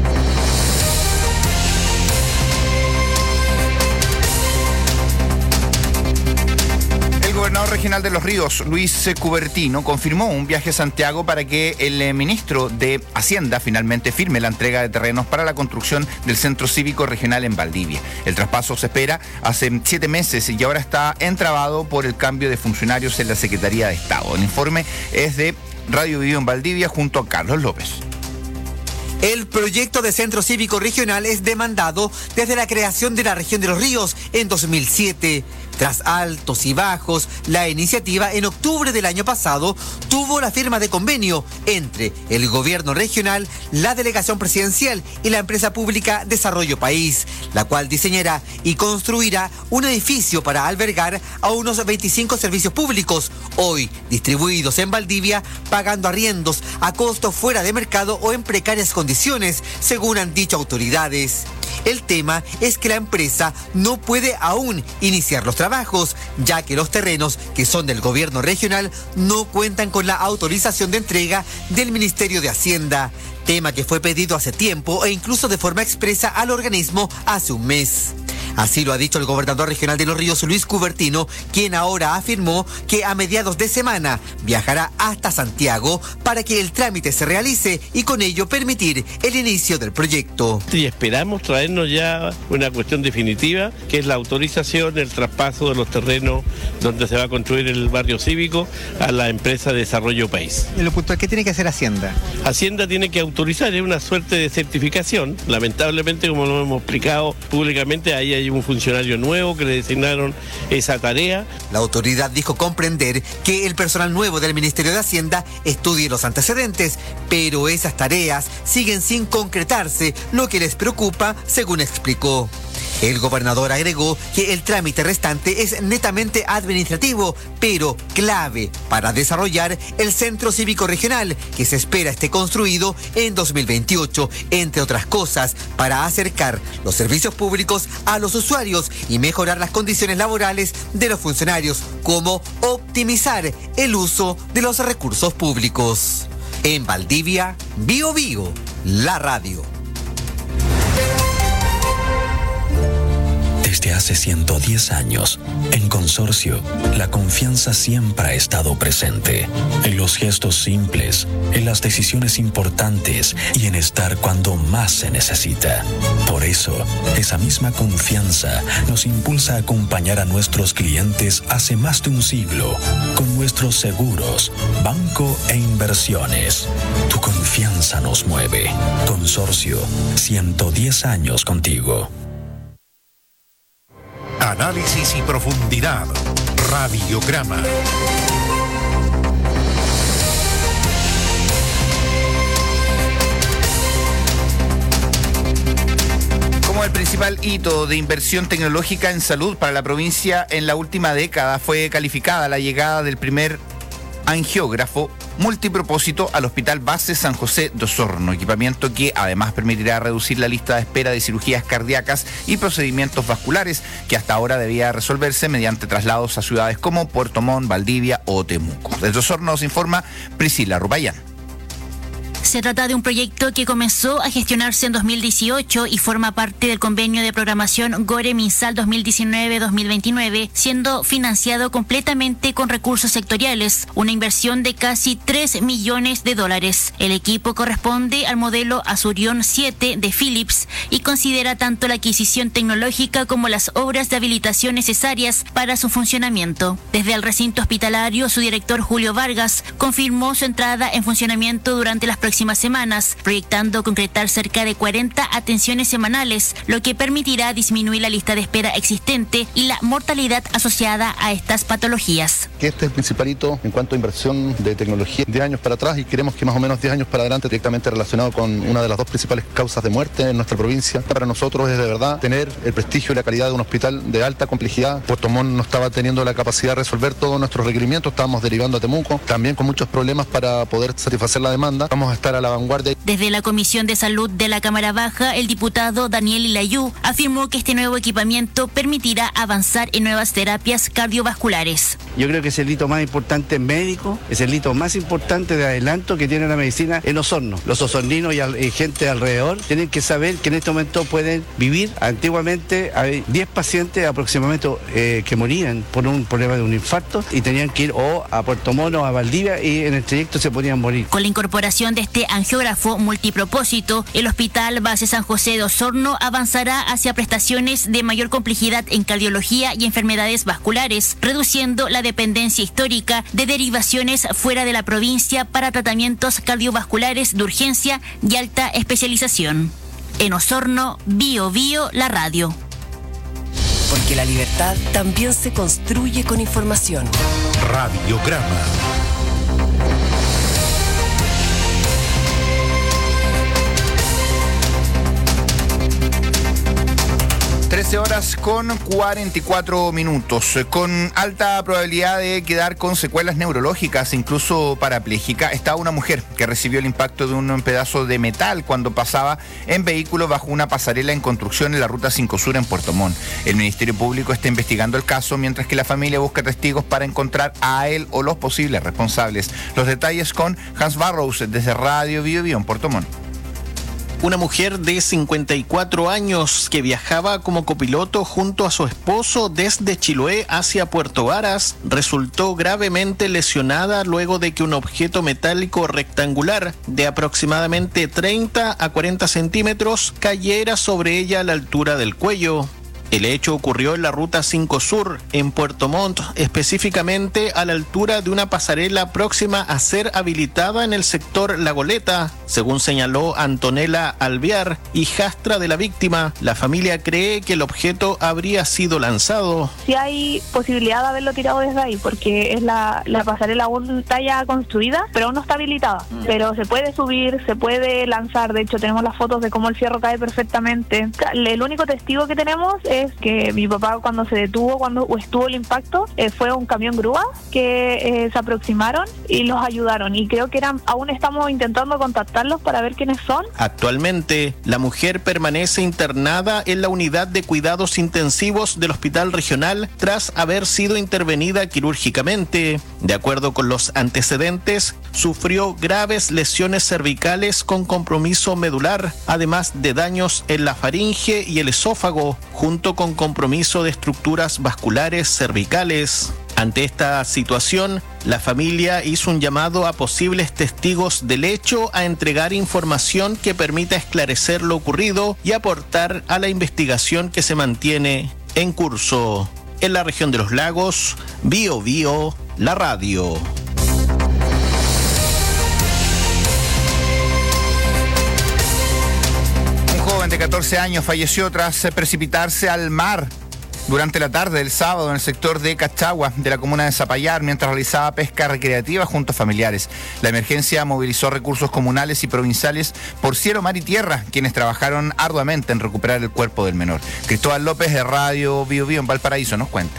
El gobernador regional de Los Ríos, Luis Cubertino, confirmó un viaje a Santiago para que el ministro de Hacienda finalmente firme la entrega de terrenos para la construcción del Centro Cívico Regional en Valdivia. El traspaso se espera hace 7 meses y ahora está entrabado por el cambio de funcionarios en la Secretaría de Estado. El informe es de Radio Vivo en Valdivia junto a Carlos López. El proyecto de Centro Cívico Regional es demandado desde la creación de la región de Los Ríos en 2007. Tras altos y bajos, la iniciativa en octubre del año pasado tuvo la firma de convenio entre el gobierno regional, la delegación presidencial y la empresa pública Desarrollo País, la cual diseñará y construirá un edificio para albergar a unos 25 servicios públicos, hoy distribuidos en Valdivia, pagando arriendos a costo fuera de mercado o en precarias condiciones, según han dicho autoridades. El tema es que la empresa no puede aún iniciar los trabajos, ya que los terrenos que son del gobierno regional no cuentan con la autorización de entrega del Ministerio de Hacienda, tema que fue pedido hace tiempo e incluso de forma expresa al organismo hace un mes. Así lo ha dicho el gobernador regional de Los Ríos, Luis Cubertino, quien ahora afirmó que a mediados de semana viajará hasta Santiago para que el trámite se realice y con ello permitir el inicio del proyecto. Y esperamos traernos ya una cuestión definitiva, que es la autorización, el traspaso de los terrenos donde se va a construir el barrio cívico a la empresa Desarrollo País. En lo puntual, ¿qué tiene que hacer Hacienda? Hacienda tiene que autorizar, es una suerte de certificación. Lamentablemente, como lo hemos explicado públicamente, ahí hay un funcionario nuevo que le designaron esa tarea. La autoridad dijo comprender que el personal nuevo del Ministerio de Hacienda estudie los antecedentes, pero esas tareas siguen sin concretarse, lo que les preocupa, según explicó. El gobernador agregó que el trámite restante es netamente administrativo, pero clave para desarrollar el Centro Cívico Regional, que se espera esté construido en 2028, entre otras cosas, para acercar los servicios públicos a los usuarios y mejorar las condiciones laborales de los funcionarios, como optimizar el uso de los recursos públicos. En Valdivia, Bio Bio, la radio. Desde hace 110 años, en Consorcio, la confianza siempre ha estado presente. En los gestos simples, en las decisiones importantes y en estar cuando más se necesita. Por eso, esa misma confianza nos impulsa a acompañar a nuestros clientes hace más de un siglo con nuestros seguros, banco e inversiones. Tu confianza nos mueve. Consorcio, 110 años contigo. Análisis y profundidad. Radiograma. Como el principal hito de inversión tecnológica en salud para la provincia en la última década fue calificada la llegada del primer angiógrafo multipropósito al Hospital Base San José de Osorno, equipamiento que además permitirá reducir la lista de espera de cirugías cardíacas y procedimientos vasculares que hasta ahora debía resolverse mediante traslados a ciudades como Puerto Montt, Valdivia o Temuco. Desde Osorno nos informa Priscila Rupayán. Se trata de un proyecto que comenzó a gestionarse en 2018 y forma parte del convenio de programación GORE-MinSal 2019-2029, siendo financiado completamente con recursos sectoriales, una inversión de casi $3 millones. El equipo corresponde al modelo Azurion 7 de Philips y considera tanto la adquisición tecnológica como las obras de habilitación necesarias para su funcionamiento. Desde el recinto hospitalario, su director Julio Vargas confirmó su entrada en funcionamiento durante las próximas semanas, proyectando concretar cerca de 40 atenciones semanales, lo que permitirá disminuir la lista de espera existente y la mortalidad asociada a estas patologías. Este es el principal hito en cuanto a inversión de tecnología de años para atrás y queremos que más o menos 10 años para adelante, directamente relacionado con una de las dos principales causas de muerte en nuestra provincia. Para nosotros es de verdad tener el prestigio y la calidad de un hospital de alta complejidad. Puerto Montt no estaba teniendo la capacidad de resolver todos nuestros requerimientos, estábamos derivando a Temuco, también con muchos problemas para poder satisfacer la demanda. Vamos a estar a la vanguardia. Desde la Comisión de Salud de la Cámara Baja, el diputado Daniel Ilayú afirmó que este nuevo equipamiento permitirá avanzar en nuevas terapias cardiovasculares. Yo creo que es el hito más importante médico, es el hito más importante de adelanto que tiene la medicina en Osorno. Los osorninos y gente alrededor tienen que saber que en este momento pueden vivir. Antiguamente hay 10 pacientes aproximadamente que morían por un problema de un infarto y tenían que ir o a Puerto Montt o a Valdivia y en el trayecto se podían morir. Con la incorporación de este angiógrafo multipropósito, el Hospital Base San José de Osorno avanzará hacia prestaciones de mayor complejidad en cardiología y enfermedades vasculares, reduciendo la dependencia histórica de derivaciones fuera de la provincia para tratamientos cardiovasculares de urgencia y alta especialización. En Osorno, Bio Bio, la radio. Porque porque la libertad también se construye con información. Radiograma. 13:44. Con alta probabilidad de quedar con secuelas neurológicas, incluso parapléjica, está una mujer que recibió el impacto de un pedazo de metal cuando pasaba en vehículo bajo una pasarela en construcción en la Ruta 5 Sur en Puerto Montt. El Ministerio Público está investigando el caso, mientras que la familia busca testigos para encontrar a él o los posibles responsables. Los detalles con Hans Barrows desde Radio Bio Bio en Puerto Montt. Una mujer de 54 años que viajaba como copiloto junto a su esposo desde Chiloé hacia Puerto Varas resultó gravemente lesionada luego de que un objeto metálico rectangular de aproximadamente 30 a 40 centímetros cayera sobre ella a la altura del cuello. El hecho ocurrió en la Ruta 5 Sur, en Puerto Montt, específicamente a la altura de una pasarela próxima a ser habilitada en el sector La Goleta. Según señaló Antonella Alvear, hijastra de la víctima, la familia cree que el objeto habría sido lanzado. Sí hay posibilidad de haberlo tirado desde ahí, porque es la pasarela aún está ya construida, pero aún no está habilitada. Pero se puede subir, se puede lanzar. De hecho, tenemos las fotos de cómo el fierro cae perfectamente. El único testigo que tenemos es que mi papá, cuando se detuvo, cuando estuvo el impacto, fue un camión grúa que se aproximaron y los ayudaron, y creo que aún estamos intentando contactarlos para ver quiénes son. Actualmente, la mujer permanece internada en la unidad de cuidados intensivos del Hospital Regional tras haber sido intervenida quirúrgicamente. De acuerdo con los antecedentes, sufrió graves lesiones cervicales con compromiso medular, además de daños en la faringe y el esófago, junto con compromiso de estructuras vasculares cervicales. Ante esta situación, la familia hizo un llamado a posibles testigos del hecho a entregar información que permita esclarecer lo ocurrido y aportar a la investigación que se mantiene en curso. En la región de los lagos, Bio Bio, la radio. Un joven de 14 años falleció tras precipitarse al mar durante la tarde del sábado en el sector de Cachagua de la comuna de Zapallar mientras realizaba pesca recreativa junto a familiares. La emergencia movilizó recursos comunales y provinciales por cielo, mar y tierra, quienes trabajaron arduamente en recuperar el cuerpo del menor. Cristóbal López de Radio Bio Bio en Valparaíso nos cuenta.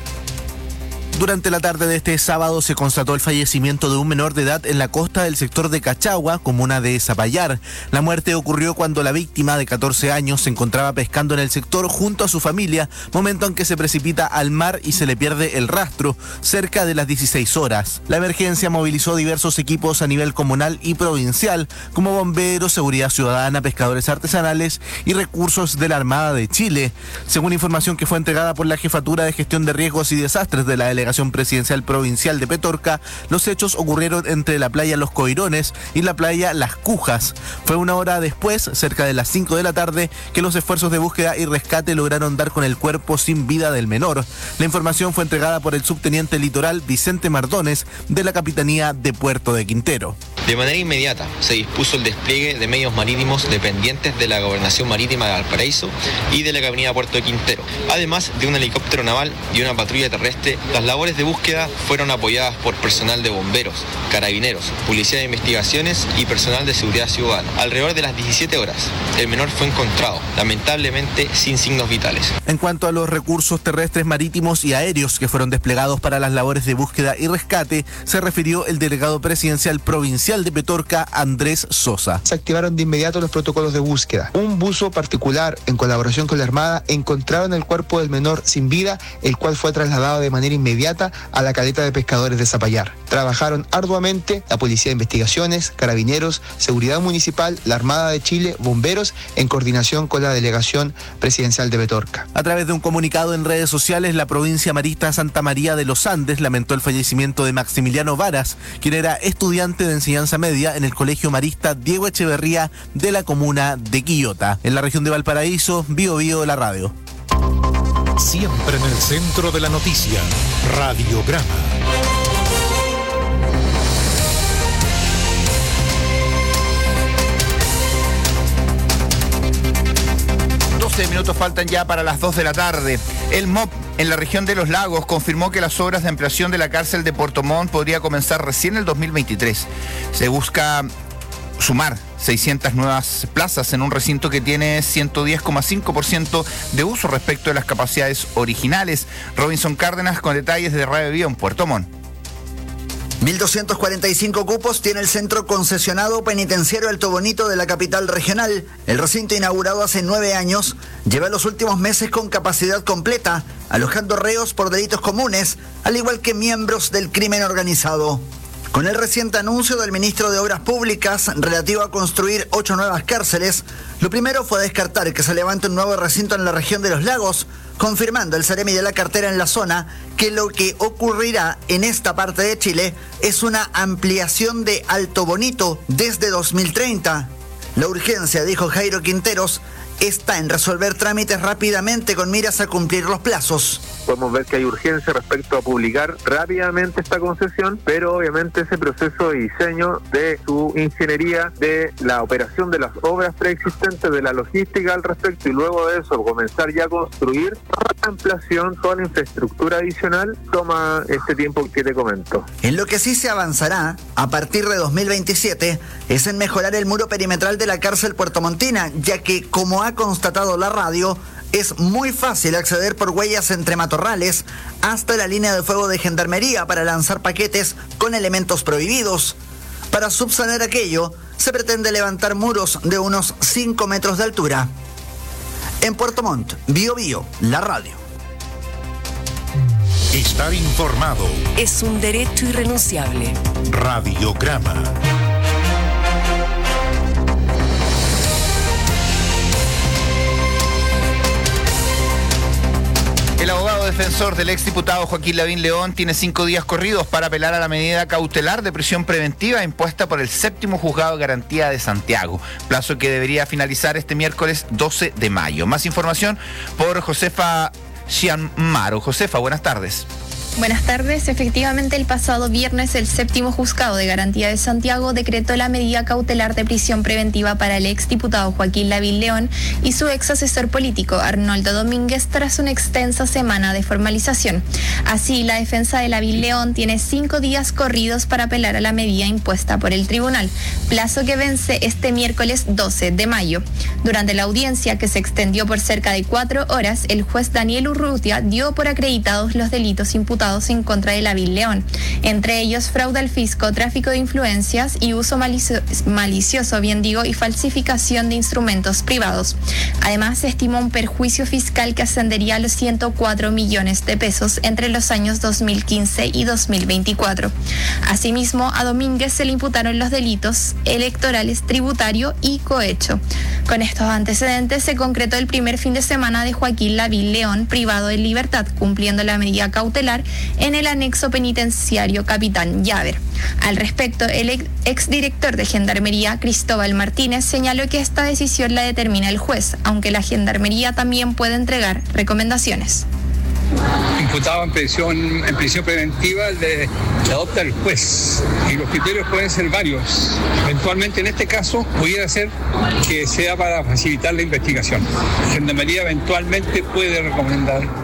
Durante la tarde de este sábado se constató el fallecimiento de un menor de edad en la costa del sector de Cachagua, comuna de Zapallar. La muerte ocurrió cuando la víctima, de 14 años, se encontraba pescando en el sector junto a su familia, momento en que se precipita al mar y se le pierde el rastro, cerca de las 16 horas. La emergencia movilizó diversos equipos a nivel comunal y provincial, como bomberos, seguridad ciudadana, pescadores artesanales y recursos de la Armada de Chile. Según información que fue entregada por la Jefatura de Gestión de Riesgos y Desastres de la Delegación Presidencial Provincial de Petorca, los hechos ocurrieron entre la playa Los Coirones y la playa Las Cujas. Fue una hora después, cerca de las 5 de la tarde, que los esfuerzos de búsqueda y rescate lograron dar con el cuerpo sin vida del menor. La información fue entregada por el subteniente litoral Vicente Mardones de la Capitanía de Puerto de Quintero. De manera inmediata se dispuso el despliegue de medios marítimos dependientes de la Gobernación Marítima de Valparaíso y de la Capitanía Puerto de Quintero, además de un helicóptero naval y una patrulla terrestre. Las labores de búsqueda fueron apoyadas por personal de bomberos, carabineros, policía de investigaciones y personal de seguridad ciudadana. Alrededor de las 17 horas, el menor fue encontrado, lamentablemente sin signos vitales. En cuanto a los recursos terrestres, marítimos y aéreos que fueron desplegados para las labores de búsqueda y rescate, se refirió el delegado presidencial provincial de Petorca, Andrés Sosa. Se activaron de inmediato los protocolos de búsqueda. Un buzo particular, en colaboración con la Armada, encontraron el cuerpo del menor sin vida, el cual fue trasladado de manera inmediata a la caleta de pescadores de Zapallar. Trabajaron arduamente la Policía de Investigaciones, Carabineros, Seguridad Municipal, la Armada de Chile, bomberos, en coordinación con la Delegación Presidencial de Petorca. A través de un comunicado en redes sociales, la provincia marista Santa María de los Andes lamentó el fallecimiento de Maximiliano Varas, quien era estudiante de enseñanza media en el Colegio Marista Diego Echeverría de la comuna de Quillota. En la región de Valparaíso, Bio Bio, la radio. Siempre en el centro de la noticia, Radiograma. 12 minutos faltan ya para las 2 de la tarde. El MOP en la región de Los Lagos confirmó que las obras de ampliación de la cárcel de Puerto Montt podría comenzar recién en el 2023. Se busca sumar 600 nuevas plazas en un recinto que tiene 110,5% de uso respecto de las capacidades originales. Robinson Cárdenas con detalles de Radio Bio en Puerto Montt. 1.245 cupos tiene el centro concesionado penitenciario Alto Bonito de la capital regional. El recinto, inaugurado hace 9 años, lleva los últimos meses con capacidad completa, alojando reos por delitos comunes, al igual que miembros del crimen organizado. Con el reciente anuncio del ministro de Obras Públicas relativo a construir 8 nuevas cárceles, lo primero fue descartar que se levante un nuevo recinto en la región de Los Lagos, confirmando el Seremi de la cartera en la zona que lo que ocurrirá en esta parte de Chile es una ampliación de Alto Bonito desde 2030. La urgencia, dijo Jairo Quinteros, está en resolver trámites rápidamente con miras a cumplir los plazos. Podemos ver que hay urgencia respecto a publicar rápidamente esta concesión, pero obviamente ese proceso de diseño de su ingeniería, de la operación de las obras preexistentes, de la logística al respecto, y luego de eso comenzar ya a construir la ampliación, toda la infraestructura adicional, toma este tiempo que te comento. En lo que sí se avanzará a partir de 2027 es en mejorar el muro perimetral de la cárcel puertomontina, ya que, como ha constatado la radio, es muy fácil acceder por huellas entre matorrales hasta la línea de fuego de Gendarmería para lanzar paquetes con elementos prohibidos. Para subsanar aquello, se pretende levantar muros de unos 5 metros de altura. En Puerto Montt, Bio Bio, la radio. Estar informado es un derecho irrenunciable. Radiograma. El abogado defensor del exdiputado Joaquín Lavín León tiene 5 días corridos para apelar a la medida cautelar de prisión preventiva impuesta por el 7º Juzgado de Garantía de Santiago, plazo que debería finalizar este miércoles 12 de mayo. Más información por Josefa Chianmaro. Josefa, buenas tardes. Buenas tardes. Efectivamente, el pasado viernes el 7º Juzgado de Garantía de Santiago decretó la medida cautelar de prisión preventiva para el exdiputado Joaquín Lavín León y su ex asesor político Arnoldo Domínguez tras una extensa semana de formalización. Así, la defensa de Lavín León tiene 5 días corridos para apelar a la medida impuesta por el tribunal, plazo que vence este miércoles 12 de mayo. Durante la audiencia, que se extendió por cerca de 4 horas, el juez Daniel Urrutia dio por acreditados los delitos imputados en contra de Lavín León, entre ellos fraude al fisco, tráfico de influencias y uso malicioso, y falsificación de instrumentos privados. Además, se estimó un perjuicio fiscal que ascendería a los 104 millones de pesos entre los años 2015 y 2024. Asimismo, a Domínguez se le imputaron los delitos electorales, tributario y cohecho. Con estos antecedentes se concretó el primer fin de semana de Joaquín Lavín León privado de libertad, cumpliendo la medida cautelar en el anexo penitenciario Capitán Llaver. Al respecto, el exdirector de Gendarmería, Cristóbal Martínez, señaló que esta decisión la determina el juez, aunque la Gendarmería también puede entregar recomendaciones. Imputado en prisión preventiva le adopta el juez y los criterios pueden ser varios. Eventualmente, en este caso, pudiera ser que sea para facilitar la investigación. La Gendarmería eventualmente puede recomendar.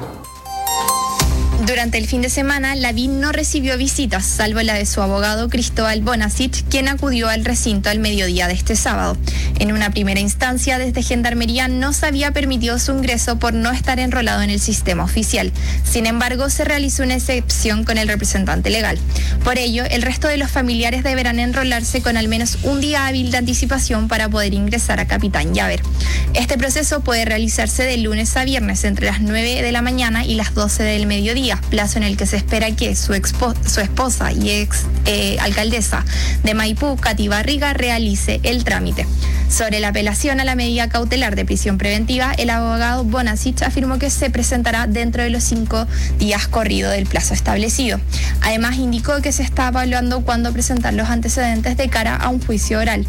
Durante el fin de semana, Lavín no recibió visitas, salvo la de su abogado Cristóbal Bonasich, quien acudió al recinto al mediodía de este sábado. En una primera instancia, desde Gendarmería no se había permitido su ingreso por no estar enrolado en el sistema oficial. Sin embargo, se realizó una excepción con el representante legal. Por ello, el resto de los familiares deberán enrolarse con al menos un día hábil de anticipación para poder ingresar a Capitán Llaver. Este proceso puede realizarse de lunes a viernes entre las 9 de la mañana y las 12 del mediodía, plazo en el que se espera que su esposa y ex alcaldesa de Maipú, Katy Barriga, realice el trámite. Sobre la apelación a la medida cautelar de prisión preventiva, el abogado Bonasich afirmó que se presentará dentro de los 5 días corrido del plazo establecido. Además, indicó que se está evaluando cuándo presentar los antecedentes de cara a un juicio oral.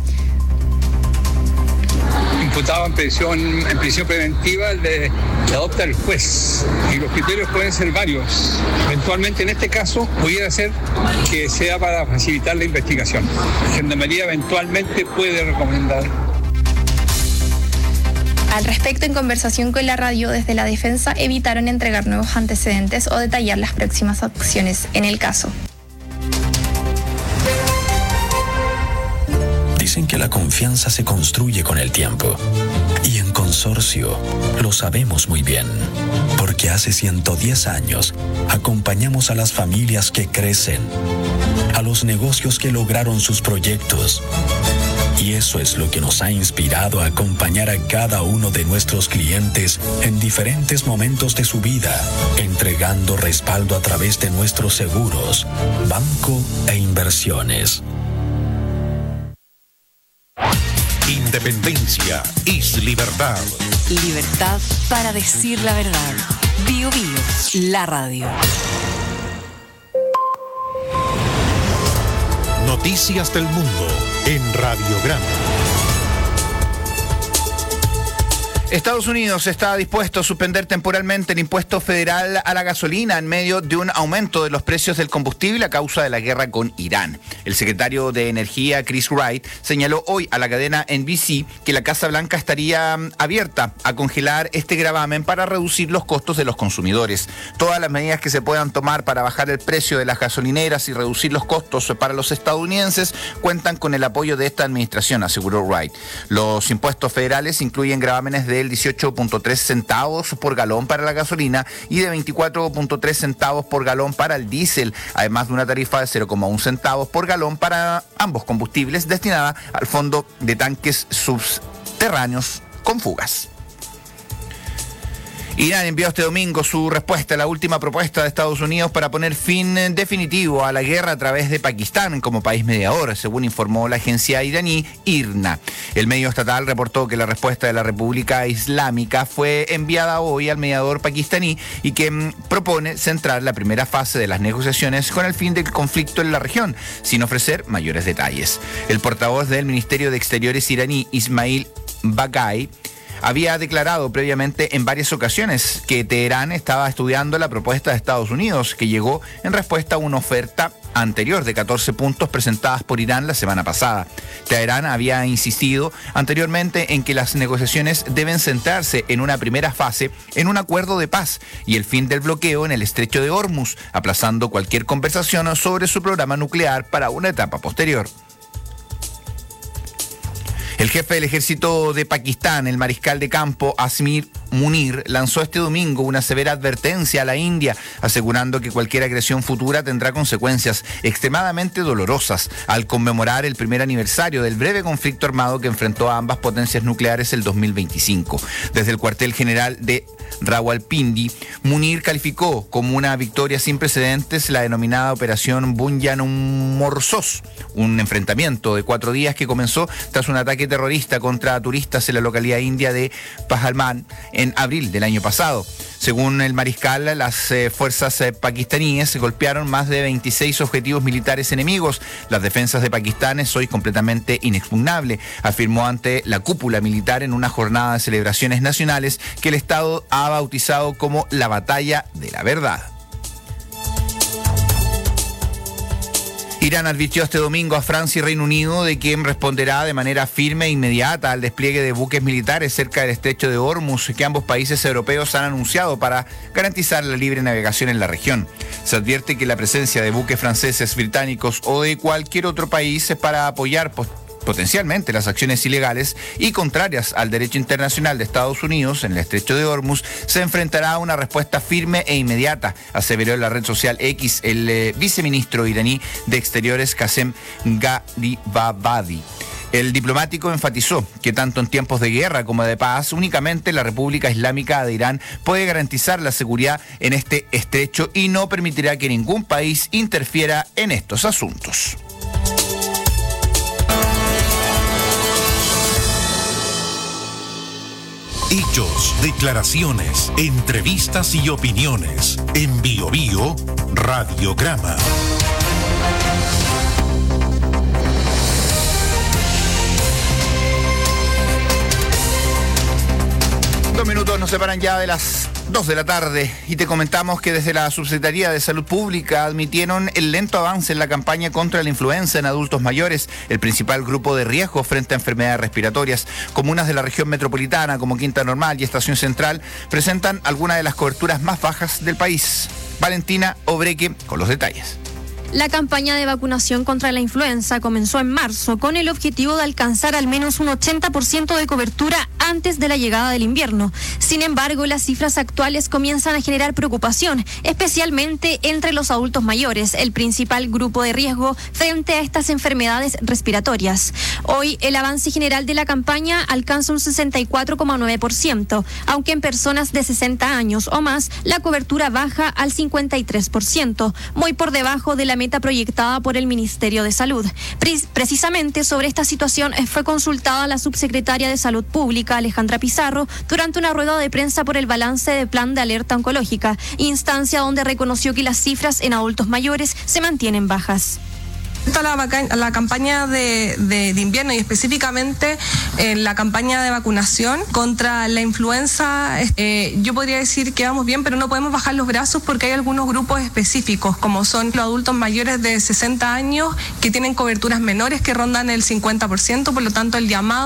Imputado en prisión preventiva le adopta el juez y los criterios pueden ser varios. Eventualmente, en este caso, pudiera ser que sea para facilitar la investigación. La Gendarmería eventualmente puede recomendar. Al respecto, en conversación con la radio desde la defensa, evitaron entregar nuevos antecedentes o detallar las próximas acciones en el caso. Dicen que la confianza se construye con el tiempo. Y en Consorcio lo sabemos muy bien, porque hace 110 años acompañamos a las familias que crecen, a los negocios que lograron sus proyectos. Y eso es lo que nos ha inspirado a acompañar a cada uno de nuestros clientes en diferentes momentos de su vida, entregando respaldo a través de nuestros seguros, banco e inversiones. Independencia es libertad. Libertad para decir la verdad. Bio Bio, la radio. Noticias del mundo en Radiograma. Estados Unidos está dispuesto a suspender temporalmente el impuesto federal a la gasolina en medio de un aumento de los precios del combustible a causa de la guerra con Irán. El secretario de Energía, Chris Wright, señaló hoy a la cadena NBC que la Casa Blanca estaría abierta a congelar este gravamen para reducir los costos de los consumidores. Todas las medidas que se puedan tomar para bajar el precio de las gasolineras y reducir los costos para los estadounidenses cuentan con el apoyo de esta administración, aseguró Wright. Los impuestos federales incluyen gravámenes del 18.3 centavos por galón para la gasolina y de 24.3 centavos por galón para el diésel, además de una tarifa de 0,1 centavos por galón para ambos combustibles destinada al fondo de tanques subterráneos con fugas. Irán envió este domingo su respuesta a la última propuesta de Estados Unidos para poner fin definitivo a la guerra a través de Pakistán como país mediador, según informó la agencia iraní IRNA. El medio estatal reportó que la respuesta de la República Islámica fue enviada hoy al mediador pakistaní y que propone centrar la primera fase de las negociaciones con el fin del conflicto en la región, sin ofrecer mayores detalles. El portavoz del Ministerio de Exteriores iraní, Ismail Baghai, había declarado previamente en varias ocasiones que Teherán estaba estudiando la propuesta de Estados Unidos, que llegó en respuesta a una oferta anterior de 14 puntos presentadas por Irán la semana pasada. Teherán había insistido anteriormente en que las negociaciones deben centrarse en una primera fase en un acuerdo de paz y el fin del bloqueo en el estrecho de Hormuz, aplazando cualquier conversación sobre su programa nuclear para una etapa posterior. El jefe del ejército de Pakistán, el mariscal de campo Asmir Munir, lanzó este domingo una severa advertencia a la India, asegurando que cualquier agresión futura tendrá consecuencias extremadamente dolorosas, al conmemorar el primer aniversario del breve conflicto armado que enfrentó a ambas potencias nucleares el 2025. Desde el cuartel general de Rawalpindi, Munir calificó como una victoria sin precedentes la denominada Operación Bunyan Morsos, un enfrentamiento de 4 días que comenzó tras un ataque terrorista contra turistas en la localidad india de Pahalman en abril del año pasado. Según el mariscal, las fuerzas pakistaníes golpearon más de 26 objetivos militares enemigos. Las defensas de Pakistán es hoy completamente inexpugnable, afirmó ante la cúpula militar en una jornada de celebraciones nacionales que el Estado ha bautizado como la Batalla de la Verdad. Irán advirtió este domingo a Francia y Reino Unido de que responderá de manera firme e inmediata al despliegue de buques militares cerca del estrecho de Hormuz que ambos países europeos han anunciado para garantizar la libre navegación en la región. Se advierte que la presencia de buques franceses, británicos o de cualquier otro país es para apoyar potencialmente las acciones ilegales y contrarias al derecho internacional de Estados Unidos en el estrecho de Hormuz, se enfrentará a una respuesta firme e inmediata, aseveró en la red social X el viceministro iraní de Exteriores Qasem Gharibabadi. El diplomático enfatizó que tanto en tiempos de guerra como de paz, únicamente la República Islámica de Irán puede garantizar la seguridad en este estrecho y no permitirá que ningún país interfiera en estos asuntos. Hechos, declaraciones, entrevistas y opiniones. En Bio Bio, Radiograma. Dos minutos nos separan ya de las 2 de la tarde y te comentamos que desde la Subsecretaría de Salud Pública admitieron el lento avance en la campaña contra la influenza en adultos mayores, el principal grupo de riesgo frente a enfermedades respiratorias. Comunas de la región metropolitana como Quinta Normal y Estación Central presentan algunas de las coberturas más bajas del país. Valentina Obreque con los detalles. La campaña de vacunación contra la influenza comenzó en marzo con el objetivo de alcanzar al menos un 80% de cobertura antes de la llegada del invierno. Sin embargo, las cifras actuales comienzan a generar preocupación, especialmente entre los adultos mayores, el principal grupo de riesgo frente a estas enfermedades respiratorias. Hoy, el avance general de la campaña alcanza un 64,9%, aunque en personas de 60 años o más, la cobertura baja al 53%, muy por debajo de la meta proyectada por el Ministerio de Salud. Precisamente sobre esta situación fue consultada la subsecretaria de Salud Pública, Alejandra Pizarro, durante una rueda de prensa por el balance de plan de alerta oncológica, instancia donde reconoció que las cifras en adultos mayores se mantienen bajas. La campaña de invierno y específicamente la campaña de vacunación contra la influenza, yo podría decir que vamos bien, pero no podemos bajar los brazos porque hay algunos grupos específicos, como son los adultos mayores de 60 años que tienen coberturas menores que rondan el 50%, por lo tanto el llamado